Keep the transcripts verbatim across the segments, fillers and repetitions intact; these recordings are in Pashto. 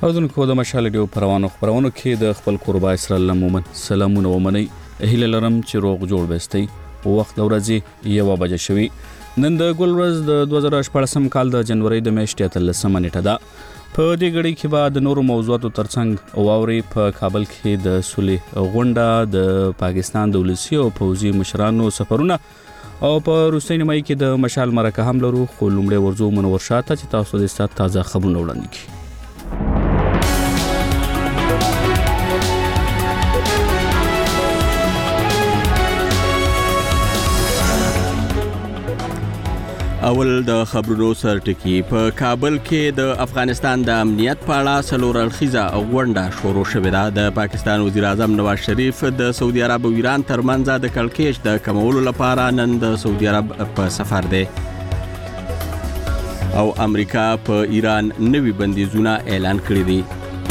اوردونکو د مشال ډیو پروانو خبرونو کې د خپل قربا اسرائیل مومن سلامونه ومني هیله لرم چې روغ جوړ بستئ وخت ورځي یو بجې شوي نن د ګل ورځ د دوه زره شپږ کال د جنوري د میاشتې اتلسمه نیټه ده په دې غړي کې بعد نورو موضوعاتو ترڅنګ واوري په کابل کې د سولې غونډه د پاکستان د ولسی او پوځي مشرانو سفرونه او په روسي نیمای کې د مشال مرکه هم لرو خو لومړی ورزو منور شاته چې تاسو د ستاسو تازه خبرونه وړاندې کړئ. اول د خبرونو سرټکی په کابل کې د افغانستان د امنیت په اړه څلور اړخیزه غونډه شروع شوې ده. د پاکستان وزیر اعظم نواز شریف د سعودي عرب او ایران ترمنځ د کړکېچ د کمولو لپاره نن د سعودي عرب په سفر دی او امریکا په ایران نوي بندیزونه اعلان کړي دي.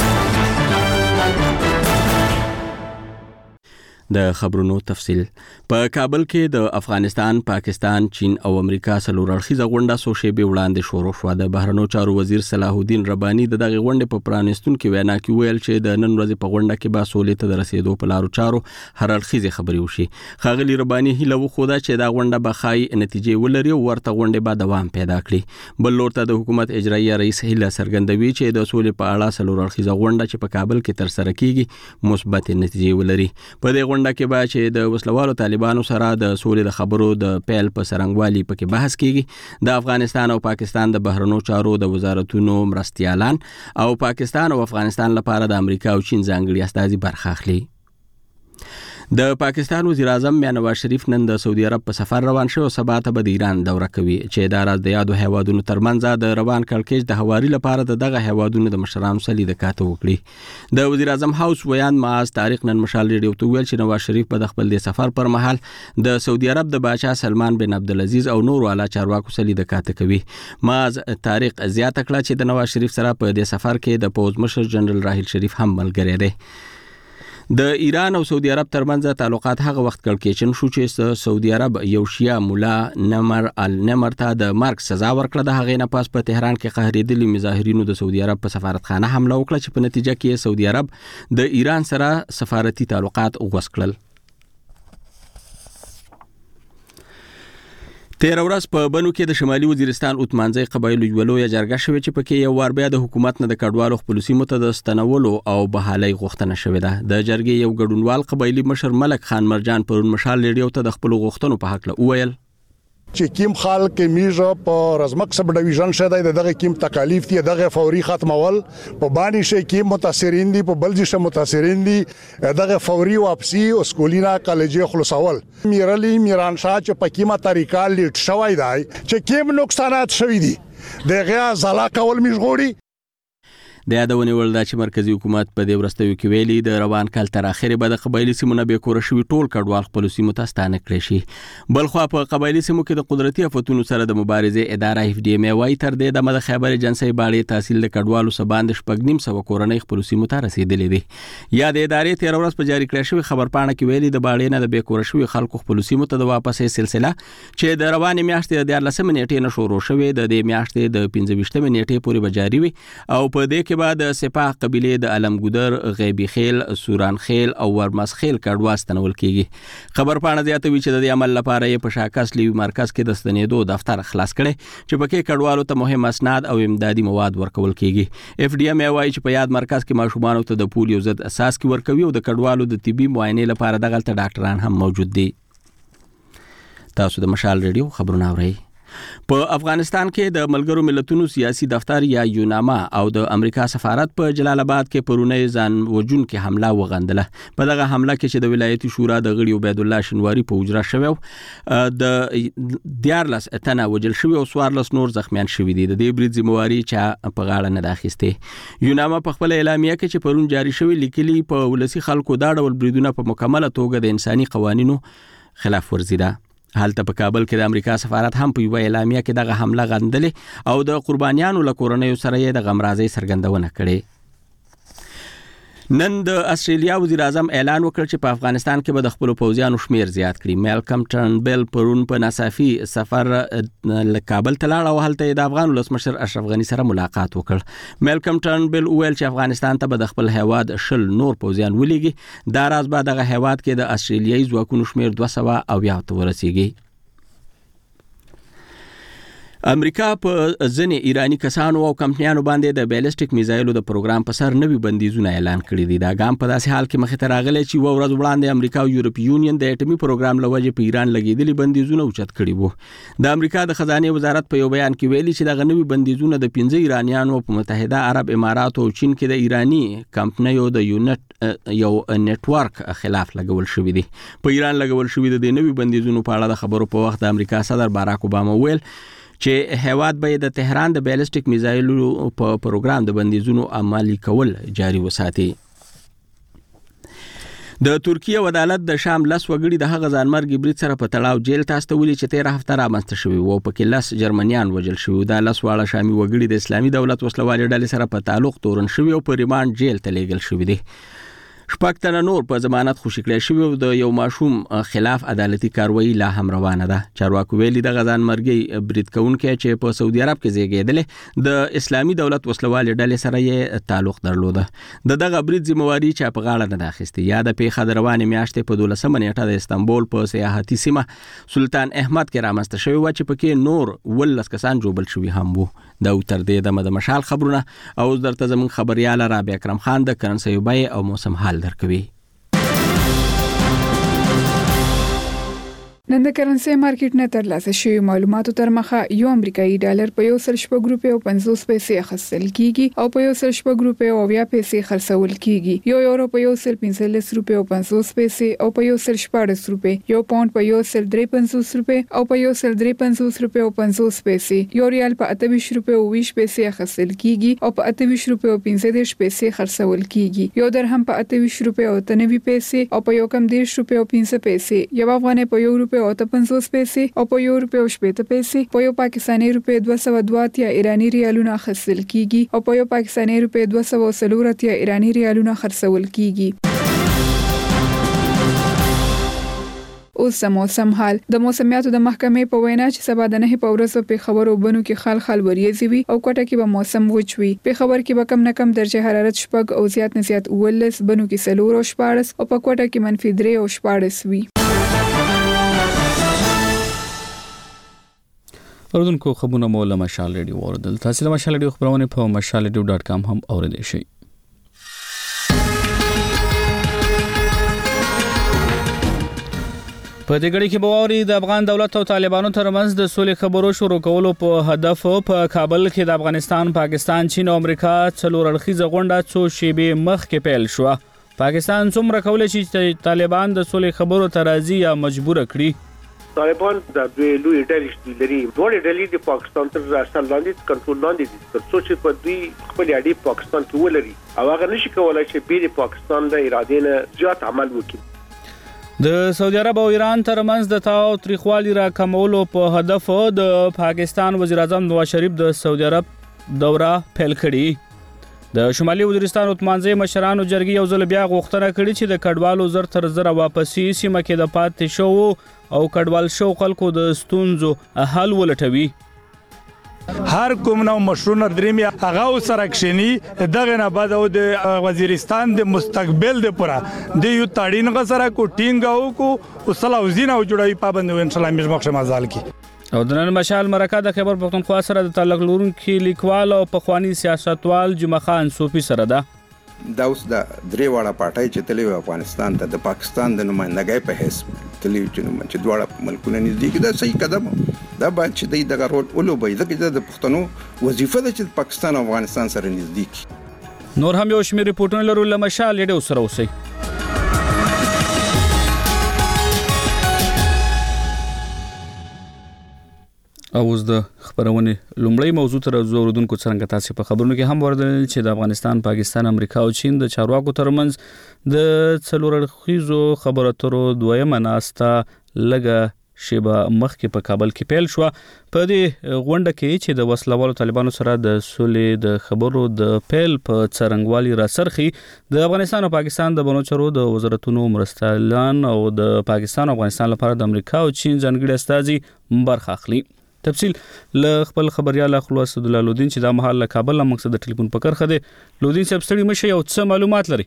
د خبرونو تفصیل په کابل کې د افغانستان، پاکستان، چین او امریکا څلور اړخیزه غونډه څو شېبې وړاندې شروع شوه. د بهرنیو چارو وزیر صلاح الدین رباني د دغه غونډې په پرانیستونکو وینا کې ویل چې د نن ورځې په غونډه کې به سولې ته د رسیدو په لارو چارو هر اړخیزه خبرې وشي. ښاغلي رباني هیله وښوده چې دا غونډه به ښایي نتیجې ولري او ورته غونډې به دوام پیدا کړي. بل لور ته د حکومت اجرایي رئیس هیله څرګندوي چې د سولې په اړه څلور اړخیزه غونډه چې په کابل کې تر سره کیږي مثبت نتیجې ولري. په دې غونډه کې به چې د وسلوالو طالبانو سره د سولې د خبرو د پیل په سرنګوالي پکې بحث کیږي. د افغانستان او پاکستان د بهرنیو چارو د وزارتونو مرستیالان او پاکستان او افغانستان لپاره د امریکا او چین ځانګړي استازي برخه اخلي. د پاکستان وزیر اعظم نواز شریف نن د سعودي عرب په سفر روان شو او سبا ته به د ایران دوره کوي چې د راز د یادو هیوادونو ترمنځ د روان کړکېچ د هواري لپاره د دغه هیوادونو د مشرانو سره لیدکاته وکړي. د وزیر اعظم هاوس ویان معاذ طارق نن مشال ریډیو ته ویل چې نواز شریف په خپل د سفر پر مهال د سعودي عرب د بادشاه سلمان بن عبدالعزیز او نورو اعلی چارواکو سره لیدکاته کوي. معاذ طارق زیاته کړه چې د نواز شریف سره په د سفر کې د پوز مشر جنرال راحیل شریف هم ملګری دی. د ایران او سعودي عرب ترمنځ تعلقات هغه وخت کړکېچن شو چې سعودي عرب یو شیعه مولا نمر النمر ته د مرګ سزا ورکړه. د هغې نه پاس په تهران کې قهرېدلي مظاهرینو د سعودي عرب په سفارتخانه حمله وکړه چې په نتیجه کې سعودي عرب د ایران سره سفارتي تعلقات غوڅ کړل. تیر ورځ په بنو کې د شمالي وزیرستان اوتمانځي قبایلو یو لویه جرګه شوې چې پکې یو وار بیا د حکومت نه د کډوالو خپل سیمو ته د ستنولو او بحالي غوښتنه شوې ده. د جرګې یو ګډونوال قبایلی مشر ملک خان مرجان پرون مشال ریډیو ته د خپل غوښتنو په حق له وویل چې کیم خال کې میزه په رزمک سب ډیویژن شه د دغه کیم تکالیف دي دغه فوري ختمول په باندې شي کیم متاثرین دي په بلځ شه متاثرین دي دغه فوري واپسی او سکولینا کالجې خلاصول. میرلی میران شاه چې په کیمه طریقه لیټ شوی دی چې کیم نقصانات شوی دي دغه زلا کول میژغوري. د یادونې وړ ده چې مرکزی حکومت په دې وروستیو کې ویلي د روان کال تر اخره به د قبایلی سیمو نه به کور شوي ټول کډوال خپل سیمو ته ستانه کړي شي. بل خو په قبایلی سیمو کې د قدرتي آفتونو سره د مبارزې اداره اف ډي ام وايي تر دې د مد خیبر ایجنسی باندې تحصیل د کډوالو سباند شپږ نیم سو کورنۍ خپل سیمو ته رسیدلې دي. یا د ادارې تیر ورځ په جاری کړی شوی خبرپاڼه کې ویلي د باندې نه د به کور شوي خلکو خپل سیمو ته د واپسې سلسله چې د روانې میاشتې د لسمې نیټې نه شروع شوې د دې میاشتې د پنځه ویشتمې نیټې پورې به جاری وي او په دې کې بعد سپاه قبیله د علمګودر، غیبی خیل، سوران خیل او ورمس خیل کډوال ستنول کیږي. خبرپاڼه زیاتوي چې د دې عمل لپاره یې په شاکس لیوی مرکز کې د ستنېدو دفتر خلاص کړي چې پکې کډوالو ته مهم اسناد او امدادي مواد ورکول کیږي. اف ډي ام وايي چې په یاد مرکز کې ماشومان ته د پولیو ضد اساس کې ورکوي او د کډوالو د طبي معاینې لپاره دغه ډاکټران هم موجود دي. تاسو د مشال ریډیو خبرونه اورئ. په افغانستان کې د ملګرو ملتونو سیاسي دفتر یا یوناما او د امریکا سفارت په جلال آباد کې پرونی ځان وجون کې حمله وغندله. په دغه حمله کې چې د ولایتي شورا د غړي عبید الله شنواری په اجرا شوی د دیارلس تنه وجل شوی او سوارلس نور زخمیان شوی دي. د دې برید ذمہواری چې په غاړه نه داخسته. یوناما په خپل اعلامیه کې چې پرون جاری شوی لیکلي په ولسی خلکو دا ډول بریدونه په مکمله توګه د انساني قوانینو خلاف ورزي ده. حالته په کابل کې د امریکا سفارت هم په یو اعلامیه کې دغه حمله غندلې او د قربانیانو له کورنیو سره یې د غمرازۍ څرګندونه کړې. نن د استرالیا وزیر اعظم اعلان وکړ چې په افغانستان کې به د خپل پوځیانو شمیر زیات کړي. میلکم ټرنبل پرون په ناڅاپي سفر له کابل ته لاړ او هلته د افغان ولسمشر اشرف غني سره ملاقات وکړ. میلکم ټرنبل وویل چې افغانستان ته به د خپل هیواد شل نور پوځیان ولېږي. دا راز به دغه هیواد کې د استرالیایي ځواکونو شمیر دوه سوه اویا ته ورسیږي. امریکا په ځینې ایرانی کسانو او کمپنیانو باندې د بیلسټیک میزایلو د پروګرام په سر نوي بندیزونه اعلان کړي دي. دا ګام په داسې حال کې مخې ته راغلی چې یوه ورځ وړاندې امریکا او یورپي یونین د اټومي پروګرام له وجې په ایران لګېدلي بندیزونه اوچت کړي وو. د امریکا د خزانې وزارت په یو بیان کې ویلي چې دغه نوي بندیزونه د پنځه ایرانیانو په متحده عرب اماراتو او چین کې د ایرانی کمپنیو د یونټ یو نیټورک خلاف لګول شوی دي. په ایران لګول شوی د نوي بندیزونو په اړه د خبرو په وخت د امریکا صدر باراک اوباما ویل چې هیواد به د تهران د بیلسټیک میزایلو په پروګرام د بندیزونو عملي کول جاري وساتي. د ترکیه عدالت د شام لس وګړي د هغه ځانمرګي برید سره په تړاو جیل ته استولي چې تیر هفته رامنځته شوي وو. پکې لس جرمنیان وژل شوي. دا لس واړه شامي وګړي د اسلامي دولت وسلوالې ډلې سره په تعلق تورن شوي او په ریماند جیل ته لیږل شوي دي. شپږ تنه نور په ضمانت خوشي کړی شوي او د یو ماشوم خلاف عدالتي کاروایی لا هم روانه ده. چارواکو ویلي دغه ځانمرګي برید کوونکی چې په سعودي عرب کې زیږېدلی د اسلامي دولت وسلوالې ډلې سره یې تعلق درلوده. د دغه برید ذمہواري چا په غاړه نه ده اخیستې. یا د پیښه د روانې میاشتې په دولسمه نیټه د استانبول په سیاحتي سیمه سلطان احمد کې رامنځته شوې وه چې پکې نور ولس کسان ژوبل شوي هم وو. دا تر دې دمه د مشال خبرونه او درته زموږ خبرياله رابعه اکرم خان د کرنسي بیې او موسم حال درکوي. نن د کرنسي مارکیټ نه ترلاسه شوی معلوماتو تر مخه یو امریکایي ډالر په یو سل شپږ روپۍ او پنځوس پیسې اخیستل کیږي او په یو سل شپږ روپۍ او اویا پیسې خرڅول کیږي. یو یورو په یو سل پنځلس روپۍ او پنځوس پیسې او په یو سل شپاړس روپۍ. یو پاوند په یو سل درې پنځوس روپۍ او په یو سل درې پنځوس روپۍ او پنځوس پیسې. یو ریال په اته ویشت روپۍ او ویشت پیسې اخیستل کیږي او په اته ویشت روپۍ او پنځه دېرش پیسې خرڅول کیږي. یو درهم په اته ویشت روپۍ او اته نوي پیسې او په یو کم دېرش روپۍ او پنځه پیسې. یو افغانۍ په یو روپۍ او اته پنځوس پیسې او په یو روپۍ او شپېته پیسې. په یو پاکستاني روپۍ دوه سوه دوه اتیا ایرانی ریالونه اخیستل کیږي او په یو پاکستاني روپۍ دوه سوه څلور اتیا ایرانی ریالونه خرڅول کیږي. اوس موسم حال. د موسمیاتو د محکمې په وینا چې سبا د نه په ورځ په خبرو بنو کې خال خال وریځي وي او کوټه کې به موسم وچ وي. په خبر کې به کم نه کم درجه حرارت شپږ او زیات نه زیات اوولس، بنو کې څلور او شپاړس او په کوټه کې منفي درې او شپاړس وي. اوردونکو خبرونه مو له مشال ریډیو اوردل. تاسو له مشال ریډیو خبرونه په مشال ریډیو ډاټ کام هم اوریدئ شئ. په دې غړي کې بووري د افغان دولت او طالبانو ترمنځ د سولې خبرو شروع کولو په هدف په کابل کې د افغانستان، پاکستان، چین او امریکا څلور اړخیزه غونډه څو شیبې مخکې پیل شوه. پاکستان څومره کولای شي چې طالبان د سولې خبرو ته راضي یا مجبور کړي؟ طالبان د دوی لوی ډلې لري. دوه ډلې د پاکستان تر اصل لاندې کنټرول لاندې دي. تر څو چې په دوی خپل اړیکې پاکستان کې ولري او هغه نشي کولای چې بیر پاکستان د ارادې نه زیات عمل وکړي. د سعودي عرب او ایران ترمنځ د تاو تریخوالي را کمولو په هدف د پاکستان وزیر اعظم نواز شریف د سعودي عرب دوره پیل کړې. د شمالي وزیرستان او تمانځي مشرانو جرګې یو ځل بیا غوښتنه کړې چې د کډوالو زر تر زر واپسی سیمه کې د پاتې شو او کډوال شو خلکو د ستونزو حل ولټوي. هر کوم نو مشروع درېمي هغه سره کښینی دغه نه بعد او د وزیرستان د مستقبل د پورا د یو تاړین غسره کو ټینګ او کو وسله وزینه او جوړوي پابند ان شاء الله مې مخه مازال کی. او د نن مشال مرکه د خبر پښتونخوا سره د تعلق لرونکي لیکوال او پخوانی سیاستوال جمعه خان صوفي سره ده. دا اوس د درې واړه پارټۍ چې تلوي افغانستان ته د پاکستان د نمائندګۍ په حیث تلوي چې دواړه ملکونه نږدې کې دا صحیح قدم دا باید چې دغه رول ولوبي ځکه د پښتنو وظیفه ده چې پاکستان او افغانستان سره نږدې کی. نور هم یو شمېر ریپورتونه لرو له مشال ډېر سره اوسئ. او اوس د خبرونه لومړی موضوع تر زوردونکو څنګه تاسو په خبرونو کې هم وردل چې د افغانستان، پاکستان، امریکا او چین د چارواکو ترمنځ د څلور اړخیزو خبرو اترو دویمه ناسته لګه شیبه مخکې په کابل کې پیل شو. په دې غونډه کې چې د وسلوالو طالبانو سره د سولې د خبرو د پیل په څرنګوالي را سرخي د افغانستان او پاکستان د بنو چارو د وزارتونو مرستیالان او د پاکستان او افغانستان لپاره د امریکا او چین ځانګړي استازي برخه اخلي. تفصیل ل خپل خبريال خلاص عبد الله لودین چې د محل له کابل له مقصد د ټلیفون په کرخه دی. لودین صاحب ستړي مشه یو څه معلومات لري؟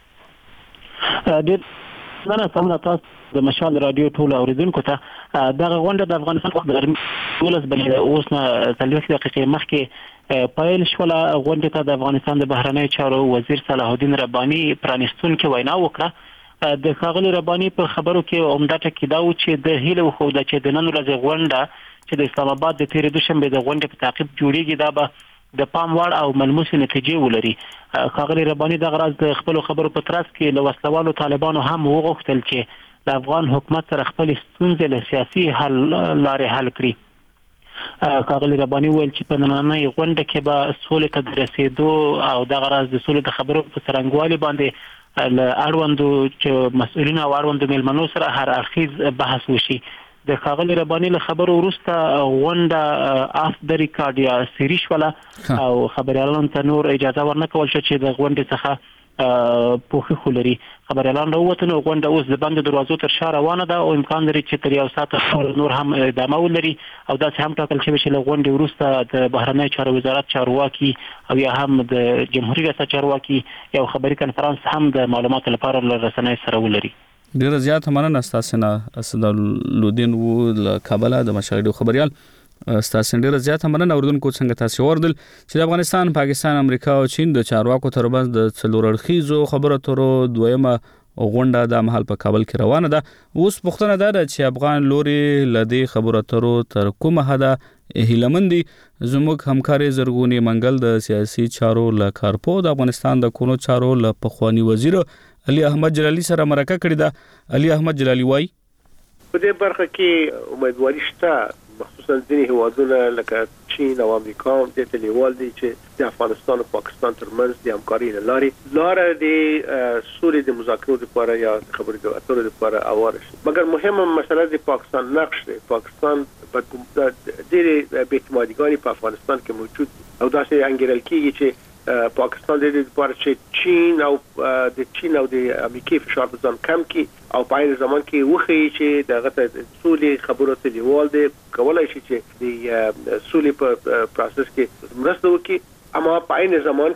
ډېر نه سمه تاسو د مشال رادیو ټول اوریدونکو ته دغه غونډه د افغانستان وخت د غرمې ولس بلې اوس نه څلوېښت دقیقې مخکې پیل شوله. غونډه ته د افغانستان د بهرنیو چارو وزیر صلاح الدین رباني پرانیستونکې وینا وکړه. د ښاغلي رباني په خبرو کې عمده ټکی دا و چې د هیله وښوده چې د نن ورځې غونډه چې د اسلام آباد د تیرې دوشنبه د غونډې په تعقیب جوړیږي دا به د پام وړ او ملموسې نتیجې ولري. ښاغلي رباني دغه راز د خپل خبرو په ترڅ کې له وسلوالو طالبانو هم وغوښتل چې د افغان حکومت سره خپل ستونزې له سیاسي حل لارې حل کړي. ښاغلي رباني ویل چې په نننۍ غونډه کې به سولې ته د رسېدو او دغه راز د سولې د خبرو په څرنګوالي باندې له اړوندو چې مسؤلینو او اړوندو مېلمنو سره هر اړخیز بحث وشي. د ښاغلي رباني له خبرو وروسته غونډه اف د ریکارډ یا سری شوله او خبريالانو ته نور اجازه ورنکول شو چې د غونډې څخه پوښښ ولري. خبريالان راووتل او غونډه اوس د بند دروازو تر شا روانه ده او امکان لري چې تر یو ساعت نور هم ادامه ولري او داسې هم ټاکل شوی چې له غونډې وروسته د بهرنیو چارو وزارت چارواکي او یا هم د جمهوریت ریاست چارواکي یو خبري کنفرانس هم د معلوماتو لپاره له رسنیو سره ولري. ډیره زیاته مننه ستاسو نه اسد لودین و له کابل د مشاهده خبريال ستاسو ډیره زیاته مننه. اوردونکو څنګه تاسو وردل چې د افغانستان، پاکستان، امریکا او چین د چارواکو ترمنځ د څلور اړخیزو خبرو اترو دویمه غونډه د محل په کابل کې روانه ده. اوس پوښتنه ده چې افغان لوري لدی خبرو اترو تر کومه حدا هیلمندي زموږ همکاري زرغونی منګل د سیاسي چارو له کارپو د افغانستان د کونو چارو له پخوانی وزیر علي احمد جلالي سره مرکه کړې ده. علي احمد جلالي وایي په دې برخه کې امیدواري شته مخصوصا ځینې هیوادونه لکه چین او امریکا د تلیوال دي چې د افغانستان او پاکستان ترمنځ د همکاري لارې لاره د سولې د مذاکرو لپاره یا خبرو اترو لپاره اواره شي. مګر مهمه مسله د پاکستان نقش دی. پاکستان په ډېرې بېاعتمادیګانې په افغانستان کې موجود او داسې انګیرل کېږي چې پاکستان د دې لپاره چې چین او د چین او د امریکای فشار په ځان کم کړي او په عین زمان کې وخی چې دغه ته سولې خبرو ته دیوال دی کولای شي چې د سولې په پروسس کې مرسته وکړي. اما په عین زمان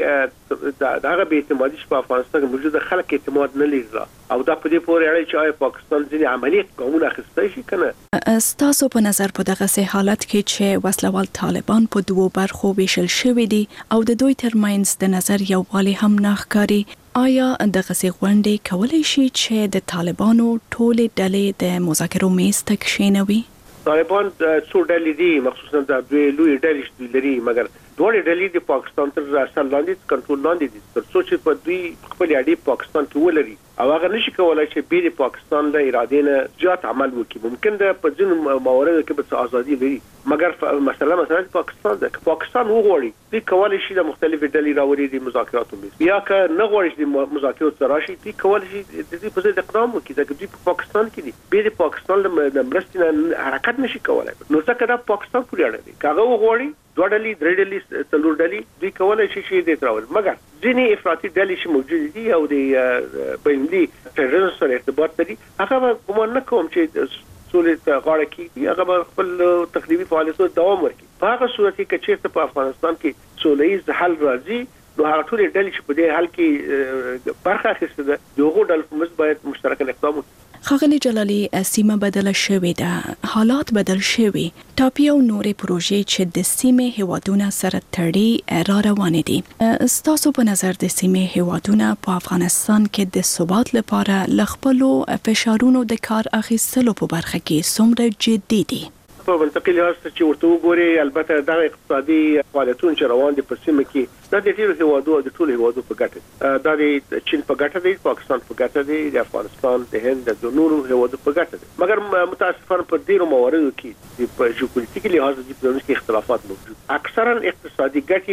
کې دغه بې اعتمادي په افغانستان کې موجوده خلک اعتماد نه لري او دا په دې پورې اړه چې آیا پاکستان ځینې عملی ګامونه اخیستی شي کنه. ستاسو په نظر په دغه سه حالت کې چې وسلوال طالبان په دوو برخو ویشل شوی دي او د دوی ترمنځ د نظر یووالی هم نه ښکاري، آیا دغه سه غونډې کولای شي چې د طالبانو ټولې ډلې د مذاکرو میز ته کښېنوي؟ طالبان څو ډلې دي، مخصوصا د دوی لوی ډلې لري، مګر دوه ډلې د پاکستان تر اثر لاندې کنټرول لاندې دي. تر څو چې په دوی خپل اړیکې پاکستان کې ولري او هغه نشي کولای چې بیر پاکستان له ارادې نه زیات عمل وکړي. ممکن ده په ځینو مواردو کې به ازادي لري، مګر مثلا مثلا پاکستان د پاکستان وغوړي دوی کولای شي د مختلفو ډلې راوړي د مذاکراتو میز، یا که نه غواړي د مذاکراتو سره راشي دوی کولای شي د دې په ضد اقدام وکړي. ځکه دوی په پاکستان کې دي، بیر پاکستان له مرستې نه حرکت نشي کولای. نو ځکه دا پاکستان پورې اړه دي. کاغه وغوړي دوه ډلې درې ډلې څلور ډلې دوی کولای شي چې دې تراول، مګر ځینې افراطي ډلې چې موجود دي او د بینلي تروريزم سره ارتباط لري، هغه کوم نه کوم چې سولې ته غاړه کیږي، هغه خپل تخریبي فعالیتونو دوام ورکړي. په هغه صورت کې چې چیرته په افغانستان کې سولهییز حل راځي، نو هغه ټول ډلې چې په دې حل کې برخه اخیسته ده دغه ډول په مس باید مشترک اقدام وکړي. ښاغلي جلالي، سیمه بدله شوې ده، حالات بدل شوي، ټاپي او نورې پروژې چې د سیمې هیوادونو سره تړي را روانې دي. ستاسو په نظر د سیمې هیوادونو په افغانستان کې د ثبات لپاره ل خپلو فشارونو د کار اخیستلو په برخه کې څومره جدي دي؟ په منطقي لحاظ چې ورته وګوري، البته دا اقتصادي فعالیتونه چې روان دي په سیمه کې دا د ټولو هیوادو د ټولو هیوادو په ګټه، دا د چین په ګټه دی، پاکستان په ګټه دی، د افغانستان، د هند، د نورو هیوادو په ګټه دی. مګر متاسفانه په ډیرو مواردو کې په ژوپولیټیکي لحاظ د دې کې اختلافات موجود. اکثرا اقتصادي ګټې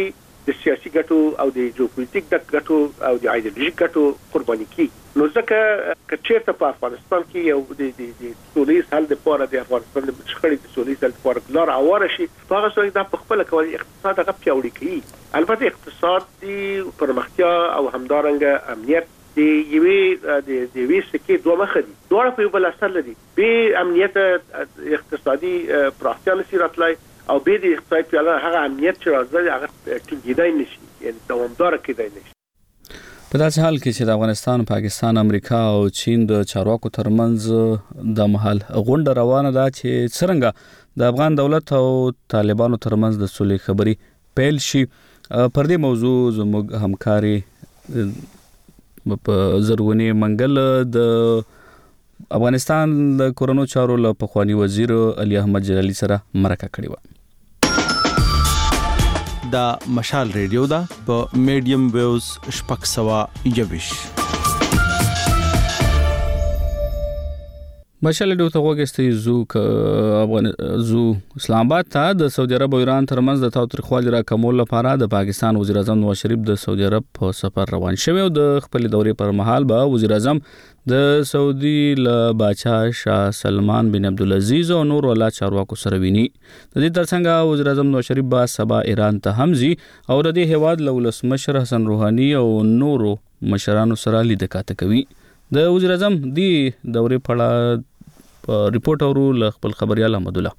د سیاسي ګټو او د جیوپولیټیک د ګټو او د ایديولوژیک ګټو قرباني کی. نو ځکه کچېرته په افغانستان کې یو د د سولې حل د پاره د افغانستان د شخړې د سولې حل لپاره لار اواره شي، هغه څه د خپل کولای اقتصاد هغه پیاوړی کوي. البته اقتصاد دی پرمختیا او همدارنګه امنیت د یوې د یوې سکه دوه مخ دي، دوه په بل اثر لري. به امنیت اقتصادي پراختیا نشي راتلای او به د اقتصاد په اړه هغه امنیت چې راځي هغه ټینګیدای نشي، یعنی دوامدار کېدای نشي. په داسې حال کې چې د افغانستان، پاکستان، امریکا او چین د چارواکو ترمنځ د محل غونډه روانه ده چې څرنګه د افغان دولت او طالبانو ترمنځ د سولې خبرې پیل شي. پر دې موضوع زموږ همکاري په زرغونی منګل د افغانستان د کورونو چارو له پخوانی وزیر علي احمد جلالي سره مرکه کړې و. دا مشال ریډیو دا په میډیم ویوز شپږ سوه یوویش. مشال ریډیو ته وګورئ زو افغان زو اسلام آباد ته د سعودي عرب او ایران ترمنځ د تاوتریخوالي راکمول لپاره د پاکستان وزیر اعظم نواز شریف د سعودي عرب په سفر روان شوی او د خپل دورې پر مهال به وزیر اعظم د سعودي له بادشاه شاه سلمان بن عبدالعزیز او نور ولا چارواکو سره ویني. د دې ترڅنګ وزیر اعظم نواز شریف به سبا ایران ته هم ځي او د دې هیواد له ولسمشر حسن روحاني او نورو مشرانو سره لیدل کاته کوي. د وزیر اعظم دی دورې په اړه ریپورت اورو له خپل خبريال احمد الله.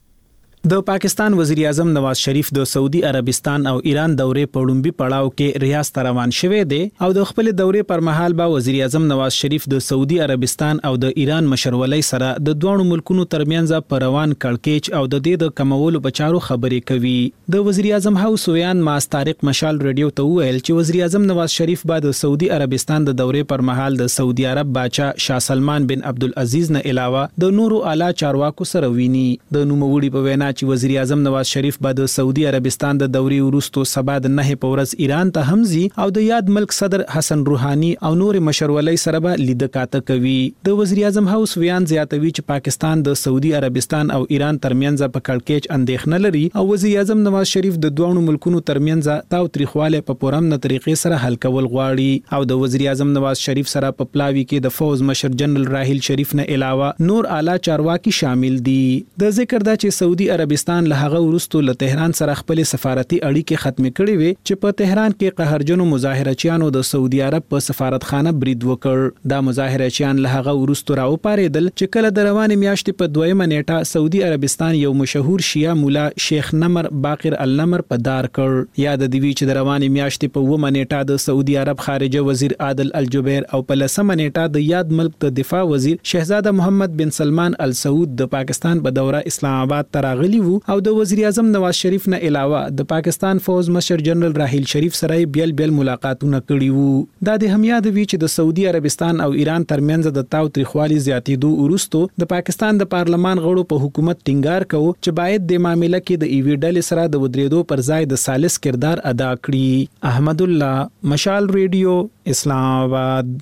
د پاکستان وزیر اعظم نواز شریف د سعودي عربستان او ایران دورې په لومبي پړاو کې ریاض ته روان شوی دی او د خپل دورې پر مهال به وزیر اعظم نواز شریف د سعودي عربستان او د ایران مشرولۍ سره د دوه ملکونو ترمنځ په روان کړکېچ او د دې د کمولو بچارو خبرې کوي. د وزیر اعظم هاوس ویان ماس طارق مشال ریډیو ته ویل چې وزیر اعظم نواز شریف به د سعودي عربستان د دورې پر مهال د سعودي عرب بادشاه شاه سلمان بن عبدالعزیز نه علاوه د نورو اعلی چارواکو سره ویني. د نوموړي په وینا چې وزیر اعظم نواز شریف به د سعودي عربستان د دورې وروستو سبا د نه په ورځ ایران ته هم ځي او د یاد ملک صدر حسن روحاني او نور مشرولۍ سره به لیدل کاته کوي. د وزیر اعظم هاوس ویان زیاتوي چې پاکستان د سعودي عربستان او ایران ترمنځ په کړکېچ اندېښنه لري او وزیر اعظم نواز شریف د دوه ملکونو ترمنځ تاوتریخواله په پرامن طریقې سره حل کول غواړي او د وزیر اعظم نواز شریف سره په پلاوي کې د فوز مشر جنرال راحیل شریف نه علاوه نور اعلی چارواکي شامل دي. د ذکر دا چې سعودي عربستان له هغه وروسته له تهران سره خپل سفارتي اړیکې ختم کړې وي چې په تهران کې قهرجنو مظاهرچیانو د سعودي عرب په سفارتخانه برید وکړ. دا مظاهرچیان له هغه وروسته راوپاریدل چې کله د روانې میاشتې په دویمه نیټه سعودي عربستان یو مشهور شیعه مولا شیخ نمر باقر النمر په دار کړ. یاد دی چې د روانې میاشتې په ومه نیټه د سعودي عرب خارجه وزیر عادل الجبیر او په لسمه نیټه د یاد ملک د دفاع وزیر شهزاده محمد بن سلمان ال سعود د پاکستان په دوره اسلام آباد ته راغلي وو او د وزیر اعظم نواز شریف نه علاوه د پاکستان فوز مشر جنرال راحیل شریف سره بیل بیل ملاقاتونه کړي وو. دا د هم یاد وی چې د سعودي عربستان او ایران ترمنځ د تاوتریخوالي زیاتېدو وروسته د پاکستان د پارلمان غړو په حکومت ټینګار کوي چې باید د معاملې کې د ایوی ډلې سره د ودرېدو پر ځای د سالس کردار ادا کړي. احمد الله، مشال ریډیو، اسلام آباد.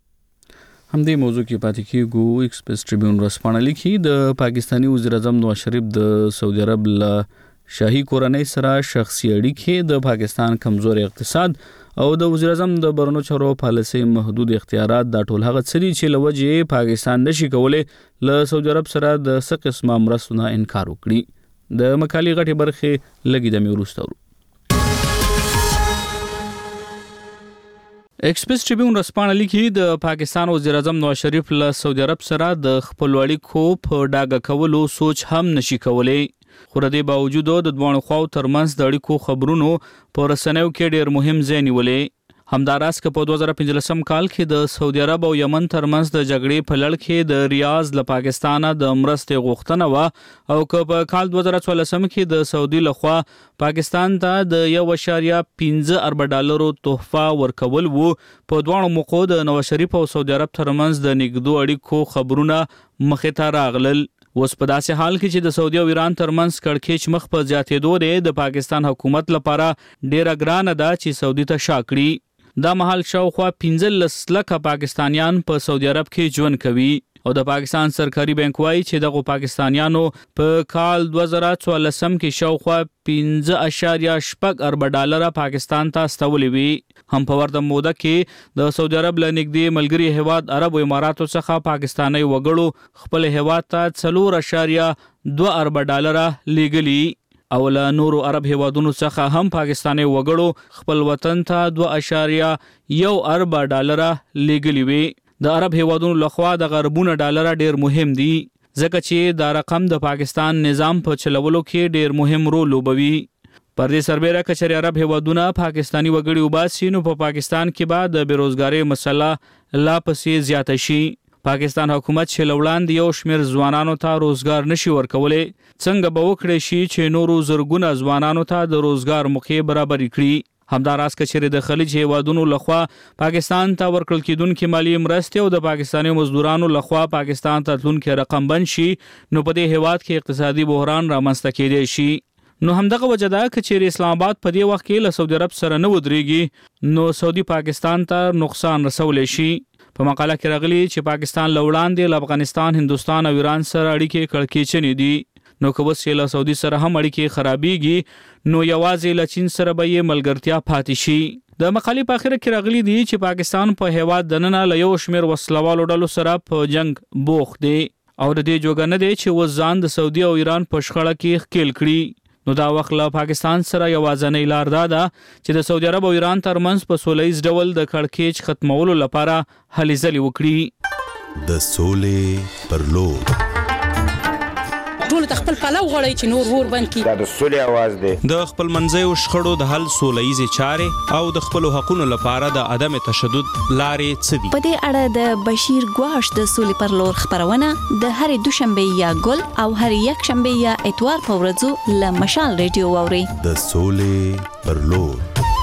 همدې موضوع کې پاتې کیږو. ایکسپریس ټریبیون ورځپاڼه لیکي د پاکستانی وزیر اعظم نواز شریف د سعودي عرب له شاهي کورنۍ سره شخصي اړیکې، د پاکستان کمزوري اقتصاد او د وزیر اعظم د برونو چارو پالیسي محدود اختیارات دا ټول هغه څه دي چې لوجه پاکستان نشي کولای له سعودي عرب سره د څه قسمه مرستو نه انکار وکړي. د مقالې غټي برخه لګي د میورستو. ایکسپریس ټریبیون ورځپاڼه لیکي د پاکستان وزیر اعظم نواز شریف له سعودي عرب سره د خپل اړیکو په ډاګه کولو سوچ هم نشي کولای. خو د دې باوجود د دوه خواو ترمنځ د اړیکو خبرونو په رسنیو کې ډېر مهم ځای نیولې. همداراز که په دوه زره پنځلسم کال کې د سعودي عرب او یمن ترمنځ د جګړې په لړ کې د ریاض له پاکستانه د مرستې غوښتنه و او که په کال دوه زره څوارلسم کې د سعودي لخوا پاکستان ته د یو اشاریه پنځه ارب ډالرو تحفه ورکول وو، په دوه موقعو د نواز شریف او سعودي عرب ترمنځ د نږدې اړیکو خبرونه مخې ته راغلل. اوس په داسې حال کې چې د سعودي او ایران ترمنځ کړکېچ مخ په زیاتېدو دی، د پاکستان حکومت لپاره ډېره ګرانه ده چې سعودي ته شا کړي. دا مهال شاوخوا پنځلس لکه پاکستانیان په سعودي عرب کې ژوند کوي او د پاکستان سرکاري بانک وايي چې دغه پاکستانیانو په کال دوه زره څوارلسم کې شاوخوا پنځه اعشاریه شپږ ارب ډالر پاکستان ته استولې وي. هم په ورته موده کې د سعودي عرب له نږدې ملګري هیواد عرب اماراتو څخه پاکستاني وګړو خپل هیواد ته څلور اعشاریه دوه ارب ډالر لیږلي او له نورو عرب هیوادونو څخه هم پاکستاني وګړو خپل وطن ته دوه اعشاریه یو ارب ډالر لیږلي وي. د عرب هیوادونو لخوا د غربونه ډالر ډیر مهم دي ځکه چې دا رقم د پاکستان نظام په چلولو کې ډیر مهم رول لوبوي. پر دې سربېره که چېرې عرب هیوادونه پاکستاني وګړي وباسي نو په پاکستان کې به د بېروزګارۍ مسله لا پسې زیاته شي. پاکستان حکومت چې له وړاندې یو شمېر ځوانانو ته روزګار نشي ورکولی څنګه به وکړی شي چې نورو زرګونه ځوانانو ته د روزګار موقع برابرې کړي. همداراز که چېرې د خلیج هیوادونو لخوا پاکستان ته ورکړل کېدونکې مالي مرستې او د پاکستاني مزدورانو لخوا پاکستان ته تلونکي رقم بند شي نو په دې هیواد کې اقتصادي بحران رامنځته کېدی شي. نو همدغه وجه ده که چېرې اسلام آباد په دې وخت کې له سعودي عرب سره نه ودرېږي نو سعودي پاکستان ته نقصان رسولی شي. په مقاله کې راغلي چې پاکستان له وړاندې له افغانستان، هندوستان او ایران سره اړیکې کړکېچنې دي. نو که اوس یې له سعودي سره هم اړیکې خرابېږي نو یوازې له چین سره به یې ملګرتیا پاتې شي. د مقالې په اخره کې راغلي دي چې پاکستان په هیواد دننه له یو شمېر وسلوالو ډلو سره په جنگ بوخت دی او د دې جوګه نه دی چې اوس ځان د سعودي او ایران په شخړه کې ښکېل کړي. نو دا وخت له پاکستان سره یوازینۍ لار دا ده چې د سعودي عرب او ایران ترمنځ په سوله ییز ډول د کړکېچ ختمولو لپاره هلې ځلې وکړي. د سولې پر لور ټول خپل پلو غړی چې نور ور بند کی. دا د سولې आवाज دی. د خپل منځي شخړو د حل سولهیزي چارې او د خپل حقوقو لپاره د عدم تشدد لارې څه دي. په دې اړه د بشیر ګواش د سولې پر لور خبرونه د هرې دوشنبه یا ګل او هر یک شنبه یا اتوار په ورځو له مشال ریډیو واوري. د سولې پر لور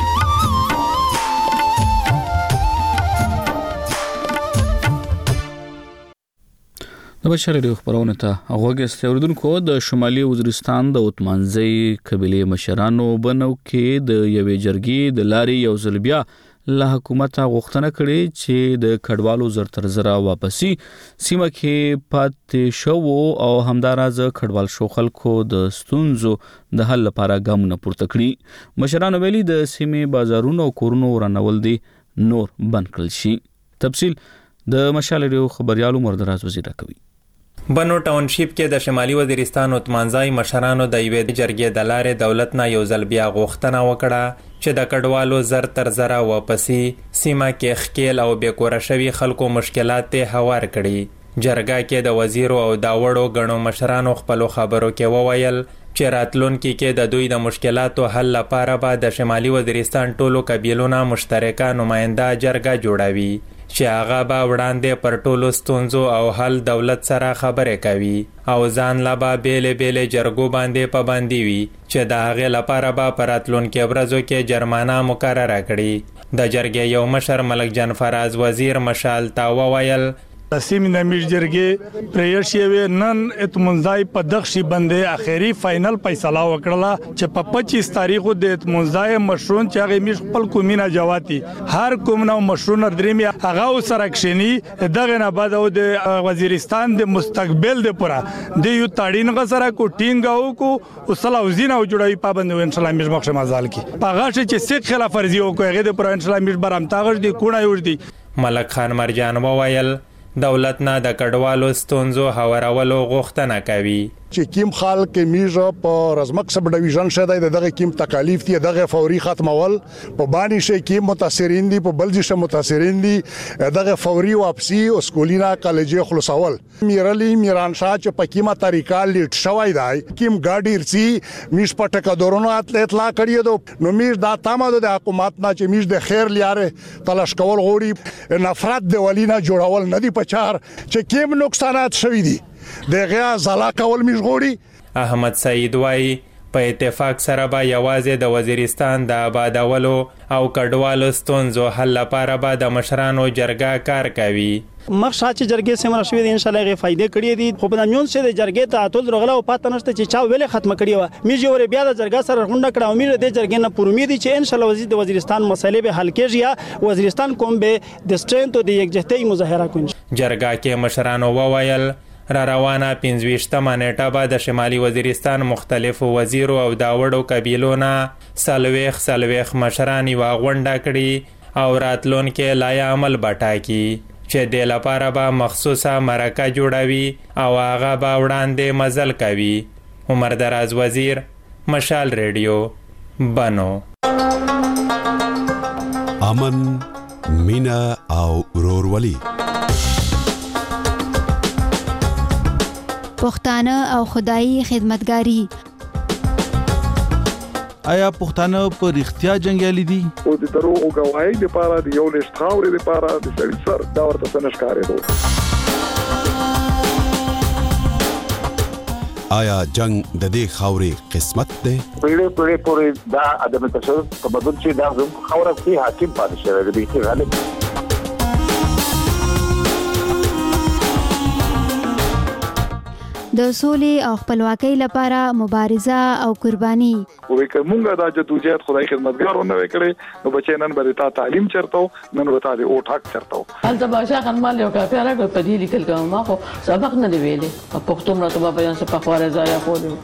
د بشر ریډیو خبرونه ته غوږ اوریدونکو. د شمالي وزیرستان د اوتمانزۍ قبیلې مشرانو بنو کې د یوې جرګې د لارې یو ځل بیا له حکومته غوښتنه کړې چې د کډوالو زر تر زره واپسي سیمه کې پاتې شوو او همداراز کډوال شو خلکو د ستونزو د حل لپاره ګامونه پورته کړي. مشرانو ویلي د سیمې بازارونو او کورونو ورانول دي نور بند کړل شي. تفصیل د مشال ریډیو خبريالو مردراز وزیر راکوي. بنو ټاونشیپ کې د شمالي وزیرستان اوتمانزای مشرانو د یوې جرګې د لارې دولت نه یو ځل بیا غوښتنه وکړه چې د کډوالو زر تر زره واپسي سیمه کې ښکیل او بې کوره شوي خلکو مشکلات ته هوار کړي. جرګه کې د وزیرو او داوړو غنو مشرانو خپلو خبرو کې وویل چې راتلونکي کې د دوی د مشکلاتو حل لپاره به د شمالي وزیرستان ټولو قبیلو نه مشترکه نماینده جرګه جوړوي چې هغه به وړاندې پر ټولو ستونزو او حل دولت سره خبرې کوي او ځان لا به بیلې بیلې جرګو باندې پابندي وي چې د هغې لپاره به په راتلونکو ورځو کې جرمانه مقرره کړي. د جرګې یو مشر ملک جان فراز وزیر مشال ته وویل سیمې د میش جرګې پریش یې نن اتمنځای په دغشي باندې اخیری فائنل فیصله وکړه چې په پچیس تاریخو د اتمنځای مشرون چې هغه میش خپل کومینه جواتی هر کوم نو مشرون درېمیا هغه سره کښنی دغه نه بعد او د وزیرستان د مستقبل د پورا د یو تاړین غسره کو ټینګاو کو وسلا وزینه او جوړوي پابند ان شاء الله میش مخه مازال کی پاغه چې څه خلاف ورزي او کوغه د پر ان شاء الله میش برام تاغش دی کونه ور دی. ملک خان مرجان وویل دولت نه د کډوالو ستونزو هوارولو غوښتنه کوي چې کیم خلک کې میژه په رزمک سب ډیویژن شته د دغه کیم تکالیف دي دغه فوري ختمول په باندې شي کیم متاثرین دي په بلجی شه متاثرین دي دغه فوري واپسی او سکولینا کالجې خلاصول. میرلی میران شاه چې په کیمه طریقه لیټ شوی دی کیم ګاډی رسي میش پټه کډورونو اطلاع کړی دو نو میش دا تمه د حکومت نه چې میش د خیر لیاره تلاش کول غوړي نفرت د ولینا جوړول نه دی پچار چې کیم نقصانات شوی دي دغه زلا کول میش غوړي. احمد سعید وای په اتفاق سره به یوازې د وزیرستان د آبادولو او کډوالو ستونزو حل لپاره به د مشرانو جرګه کار کوي. مخ شاته جرګې سیمه شوې دي ان شاء الله غي فائدې کړې دي خو په میون سره د جرګې ته اتول رغله او پاتې نشته چې چا ویلې ختم کړی و میږي ور بیا د جرګه سره غونډه کړه امید د جرګې نه پر امید چې ان شاء الله وزیر د وزیرستان مسلې به حل کېږي یا وزیرستان کوم به د سټرنث او د یکجهتۍ مظاهره کوي. جرګه کې مشرانو وویل را روانه پنځویشتمه نیټه به د شمالي وزیرستان مختلفو وزیرو او داوړو قبیلو نه څلوېښت څلوېښت مشران یوه غونډه کړي او راتلونکي لایحه عمل به ټاکي چې دې لپاره به مخصوصه مرکه جوړوي او هغه به وړاندې مزل کوي. عمر دراز وزیر، مشال ریډیو، بنو. امن، مینا او ورورولي، پښتانه او خدایي خدمتګاری. آیا پښتانه په رښتیا جنگیالي دي؟ او د دروغ غواړي لپاره د یو لښت خاورې لپاره د سړي سر دا ورته سنشکارې دو. آیا جنگ د دې خاورې قسمت دی؟ پیړې پیړې پورې دا عدم تشدد په بدل چې دا زموږ خاوره کې حاکم پاتې شوی دی چې غالب. د سولې او خپلواکۍ لپاره مبارزه او قرباني. وې کومه دا جدوجہد خدای خدمتګارونه وکړي نو بچی نن به تا تعلیم چرته نن به تا د او ټاک چرته. هلته باشا خنمال یو کافي راغی په دې لیکل کوم ما خو سبق نه دی ویلې په پښتو مرته په بیان څه په خواره ځای خو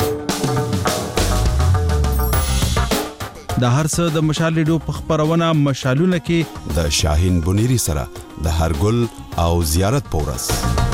د هر څه د مشال ریډیو په خبرونه مشالونه کې د شاهین بنيري سره د هرګل او زیارت پورس.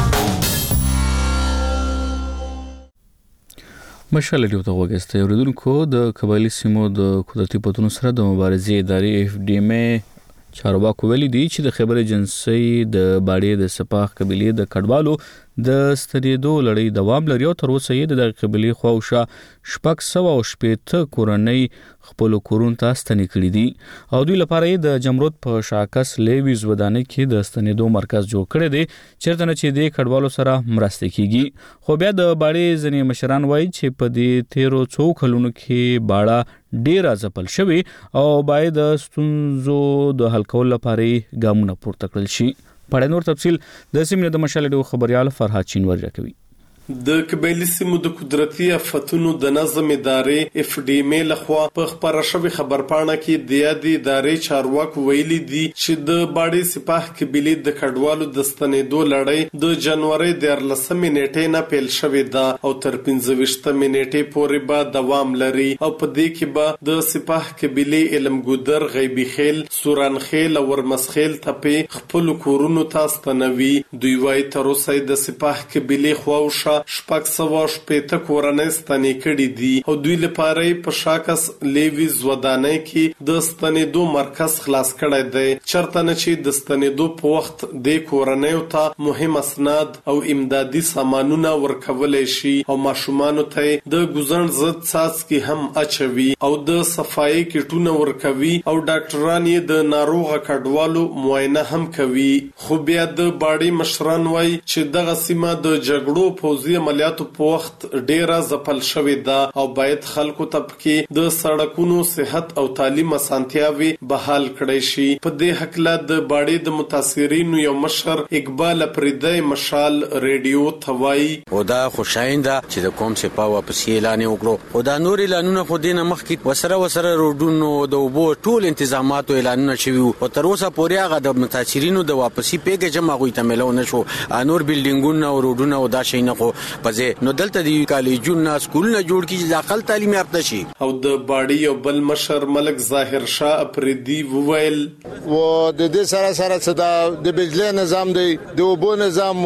مشال ریډیو ته وګورئ. اوریدونکو د قبایلی سیمو د قدرتي پتونو سره د مبارزې ادارې اف ډي ام چارواکو ویلي دي چې د خیبر ایجنسۍ د باړې د سپاح قبیلې د کډوالو د ستنېدو لړۍ دوام لري او تر اوسه یې د قبیلې خواوشا شپږ سوه او شپېته کورنۍ خپل کورونو ته ستنې کړي دي او دوی لپاره یې د جمرود په شاکس لیویز ودانۍ کې د ستنېدو مرکز جوړ کړی دی چېرته نه چې د کډوالو سره مرسته کیږي. خو بیا د باړې ځینې مشران وایي چې په دې تیرو څو کلونو کې باړه ډېره ځپل شوې او باید د ستونزو د حل کولو لپاره ګامونه پورته کړل شي. په نور تفصیل د سیمې د مشال ریډیو خبريال فرهاد چینوری راکوي. د قبایلی سیمو د قدرتي آفتونو د نظم ادارې اف ډي ام لخوا په خبره شوی خبرپاڼه کې د یادې ادارې چارواکو ویلي دي چې د باړې سپاح قبیلې د کډوالو د ستنېدو لړۍ د جنوري د اتلسمې نیټې نه پیل شوې ده او تر پنځه نیټې پورې به دوام لري او په دې کې به د سپاح قبیلې علمګودر، غیبی خیل، سوران خیل او ورمسخیل تپې خپل کورونو ته ستنوي. دوی وايي تر اوسه د سپاح قبیلې خواوشا شپږ سوه شپېته کورنۍ ستنې کړي دي او دوی لپاره په شاکس لیویز ودانۍ کې د ستنېدو مرکز خلاص کړی دی چېرته نه چې د ستنېدو په وخت د کورنیو ته مهم اسناد او امدادي سامانونه ورکولی شي او ماشومانو ته د ګوزن ضد څاڅکي هم اچوي او د صفایي کټونه ورکوي او ډاکټران یې د ناروغه کډوالو معاینه هم کوي. خو بیا د باړې مشران وایي چې دغه سیمه د جګړو پوځي عملیاتو په وخت ډیره ځپل شوې ده او باید خلکو ته پکې د سړکونو، صحت او تعلیم اسانتیاوي بحال کړي شي. په دې حقله د باړې د متاثرینو یو مشر اقبال پردی مشال ریډیو توای او دا خوشاینده چې د کوم سپا واپس اعلان وکړو او دا نور اعلانونه خو دینه مخکې وسره وسره روډونو د وبو ټول تنظیماتو اعلانونه شوي او تر اوسه پورې هغه د متاثرینو د واپسی پیګه جمع غوي ته ملو نشو. نور بلډینګونه او روډونه او دا شي نه خو پځه نو دلته دی کالجونه سکولونه جوړ کی چې داخل تعلیم یافته شي. او د باړی او بل مشر ملک ظاهر شاه اپریدي وویل و د دې سره سره صدا د بجلی نظام دی، د اوبو نظام،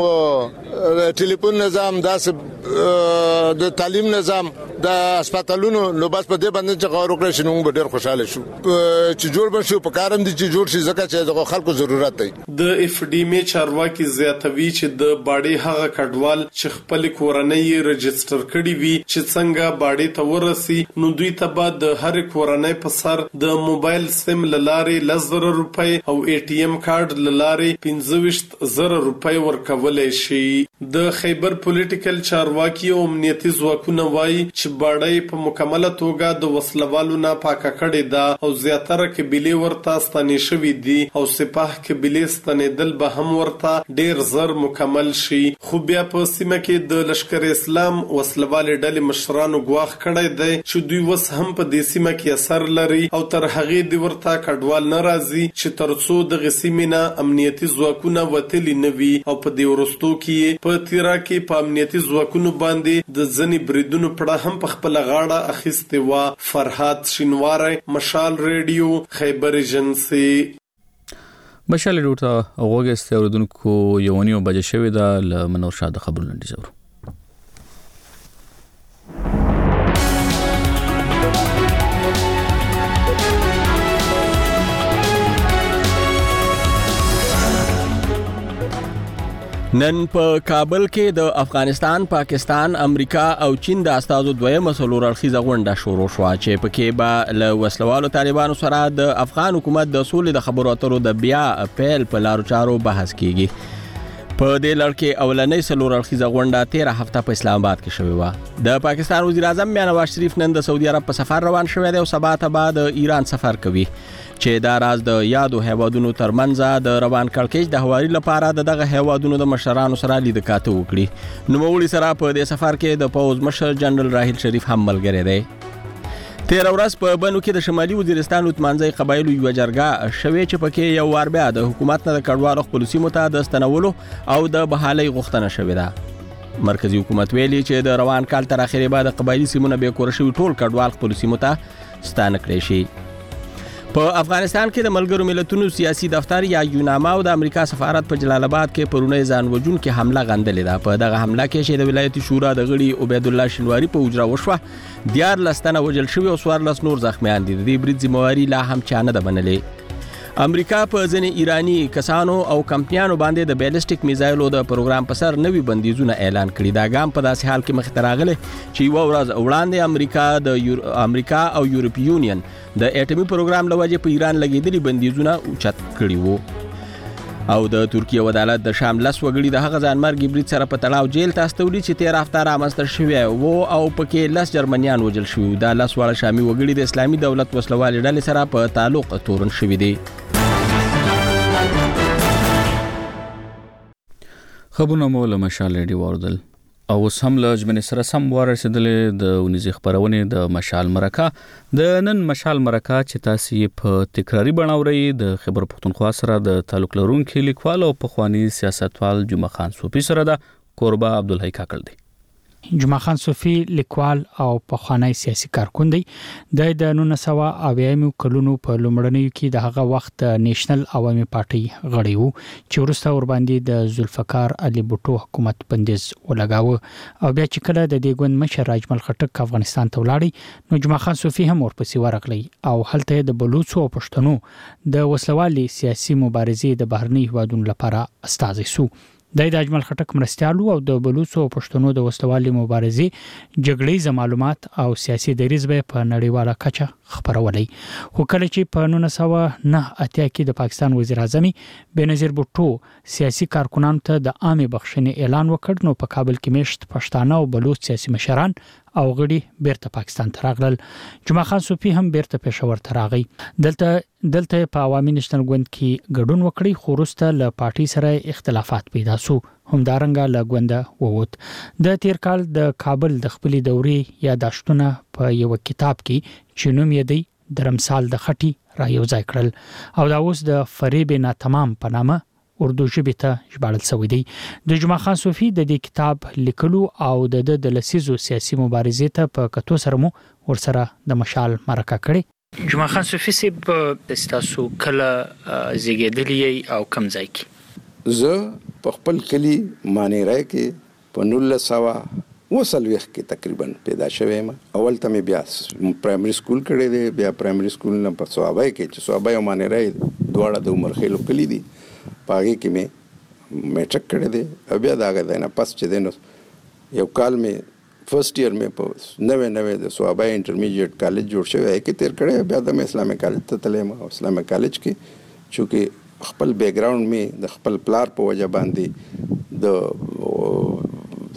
ټلیفون نظام، د تعلیم نظام، د هسپتالونو نو بس په دې باندې چې غوړ وکړي شنو به ډېر خوشاله شو چې جوړ بشو په کارم دي چې جوړ شي ځکه چې د خلکو ضرورت دی. د اف ډي ام چارواکي زیاتوي چې د باړی هغه کډوال چې خپل کورنۍ رجستر کړي وي چې څنګه باړې ته ورسي نو دوی ته به د هر کورنۍ په سر د موبایل سیم لارې لزر روپۍ او ای ټي ایم کارت لارې پنځه ویشت زره روپۍ ورکولای شي. د خیبر پولیټیکل چارواکي او امنیتي ځواکونه وایي چې چې باړی په مکمله توګه د وسلوالو نه پاکه کړې ده او زیاتره قبیلې ورته ستنې شوي دي او سپاه قبیلې ستنېدل به هم ورته ډیر زر مکمل شي. خو بیا په سیمه کې د لشکر اسلام وسلوالې ډلې مشرانو ګواښ کړی دی چې دوی وس هم په دې سیمه کې اثر لري او تر هغې د ورته کډوال نه راځي چې ترڅو دغه سیمې نه امنیتي ځواکونه وتلي نه وي او په دې وروستو کې په تیرا کې په امنیتي ځواکونو باندې د ځنې بریدونو پړه هم په خپل غاړه اخیستې وه. فرهاد شینواری، مشال ریډیو، خیبر ایجنسی. مشال ریډیو ته غوږ اوریدونکو یو نیمه بجې شوې ده. له منور شاه د خبرونو لنډیز اورو. نن په کابل کې د افغانستان، پاکستان، امریکا او چین د استازو دویمه څلور اړخیزه غونډه شروع شوه چې پکې به له وسلوالو طالبانو سره د افغان حکومت د سولې د خبرو اترو د بیا پیل په لارو چارو بحث کیږي. په دې لړ کې اولنۍ څلور اړخیزه غونډه تیره هفته په اسلام آباد کې شوې وه. د پاکستان وزیر اعظم میاں نواز شریف نن د سعودي عرب په سفر روان شوی دی او سبا ته به د ایران سفر کوي چې دا راز د یادو هیوادونو ترمنځ د روان کړکېچ د هواري لپاره د دغه هیوادونو د مشرانو سره لید کاته وکړي. نوموړي سره په دې سفر کې د پوز مشر جنرال راحیل شریف هم ملګری دی. تیر ورځ په بنو کې د شمالي وزیرستان لوتمانځي قبایلو یو جرګه شوې چې پکې یو وار بیا د حکومت نه د کډوالو خپل سیمو ته د ستنولو او د بحالي غوښتنه شوې ده. مرکزی حکومت ویلي چې د روان کال تر اخره بعد قبایلی سیمونه به کور شوی ټول کډوال خپل سیمو ته ستانه کړی شي. په افغانستان کې د ملګرو ملتونو سیاسي دفتر یا یوناما او د امریکا سفارت په جلال آباد کې پرونه ځان وجون کې حمله غندلې ده. په دغه حمله کې چې د ولایتي شورا د غړي عبید الله شینواری په اجرا وشوه دیار لستنه وجل شوی او څوارلس نور زخمیان دي. د دې برید ذمہواری لا هم چا نه ده منلې. امریکا په ځینې ایرانی کسانو او کمپنیانو باندې د بیلسټیک میزایلو د پروګرام په سر نوي بندیزونه اعلان کړي. دا ګام په داسې حال کې مخ ته راغلی چې یو ورځ وړاندې امریکا د یور... امریکا او یورپی یونین د اټومي پروګرام لوجه په ایران لګیدلي بندیزونه اوچت کړي وو. او د ترکیه عدالت د شام لس وګړي د هغه ځانمرګي برید سره په تړاو جیل ته استولي چې تیر هفته رامنځته شوی وو او پکې لس جرمنیان وژل شوي. دا لس واړه شامي وګړي د اسلامي دولت وسلوالې ډلې سره په تعلق تورن شوي دي. خبرونه مو له مشال ریډیو اوردل او سم له جمنې سره سم ورسېدلې د ونیزي خبرونه د مشال مرکه د نن مشال مرکه چې تاسو په تکراری بڼاوري د خبر پښتونخوا سره د تعلق لرونکو لیکوال او پخوانی سیاستوال جمعه خان صوفي سره د قربا عبدالحی کاکل دی. جمعه خان صوفي لیکوال او پخوانی سیاسي کارکون دی. د د نولس سوه اویایم کلونو په لومړنیو کې د هغه وخت نېشنل عوامي پارټي غړی وو چې وروسته ور باندې د ذوالفقار علي بوټو حکومت بندیز ولګاوه او بیا چې کله د دې ګوند مشر راجمل خټک افغانستان ته ولاړی نو جمعه خان صوفي هم ورپسې ورغلی او هلته د بلوچو او پښتنو د وسلوالي سیاسي مبارزې د بهرني هیوادونو لپاره استازي سو. د اجمل خټک مرستيالو او د بلوچو او پښتنو د وسلوالي مبارزې جګړې معلومات او سیاسي دریځ به په نړیواله کچه خبرولې. خو کله چې په نولس سوه نه اتیا کې د پاکستان وزیر اعظم بنظیر بوټو سیاسي کارکونانو ته د عامه بخښنې اعلان وکړ نو په کابل کې مشت پښتانه او بلوچ سیاسي مشران او غړي بیرته پاکستان ته راغلل. جمعه خان صوفي هم بیرته پېښور ته راغی. دلته دلته په عوامي نېشنل ګوند کې ګډون وکړي خو وروسته له پارټي سره اختلافات پیدا شو. همدارنګه له ګونده ووت. د تیر کال د کابل د خپلې دورې یاداشتونه په یو کتاب کې چې نوم یې دی درمسال د خټي را یو ځای کړل او دا اوس د فریب ناتمام په نامه اردو ژبې ته ژباړل شوی دی. د جمعه خان صوفي د دې کتاب لیکلو او د د لسیزو سیاسي مبارزې ته په کتو سره مو ورسره د مشال مرکه کړي. جمعه خان صوفي سي په تاسو کله زیږیدلی او کم ځای کې؟ زه په خپل کلی مانی راي کې په نولس سوه وسلويخ کې تقریبا پیدا شوم. اول ته مې بیا پرایمري سکول کړی دی، بیا پرایمري سکول نه په صوابای کې چې صوابای او مانی راي دواړه د عمر خېلو کلی دي پاګه کې مې میټرک کړی دی. بیا دا غوډه نه پس چې دینو یو کال مې فرست ایئر مې په نوې نوې د صوابای انټرمیډیټ کالج جوړ شوی هي کې تیر کړی. بیا د اسلامي کالج ته تلم او اسلامي کالج کې چونکه خپل بیک گراوند می د خپل پلار په وجه باندې د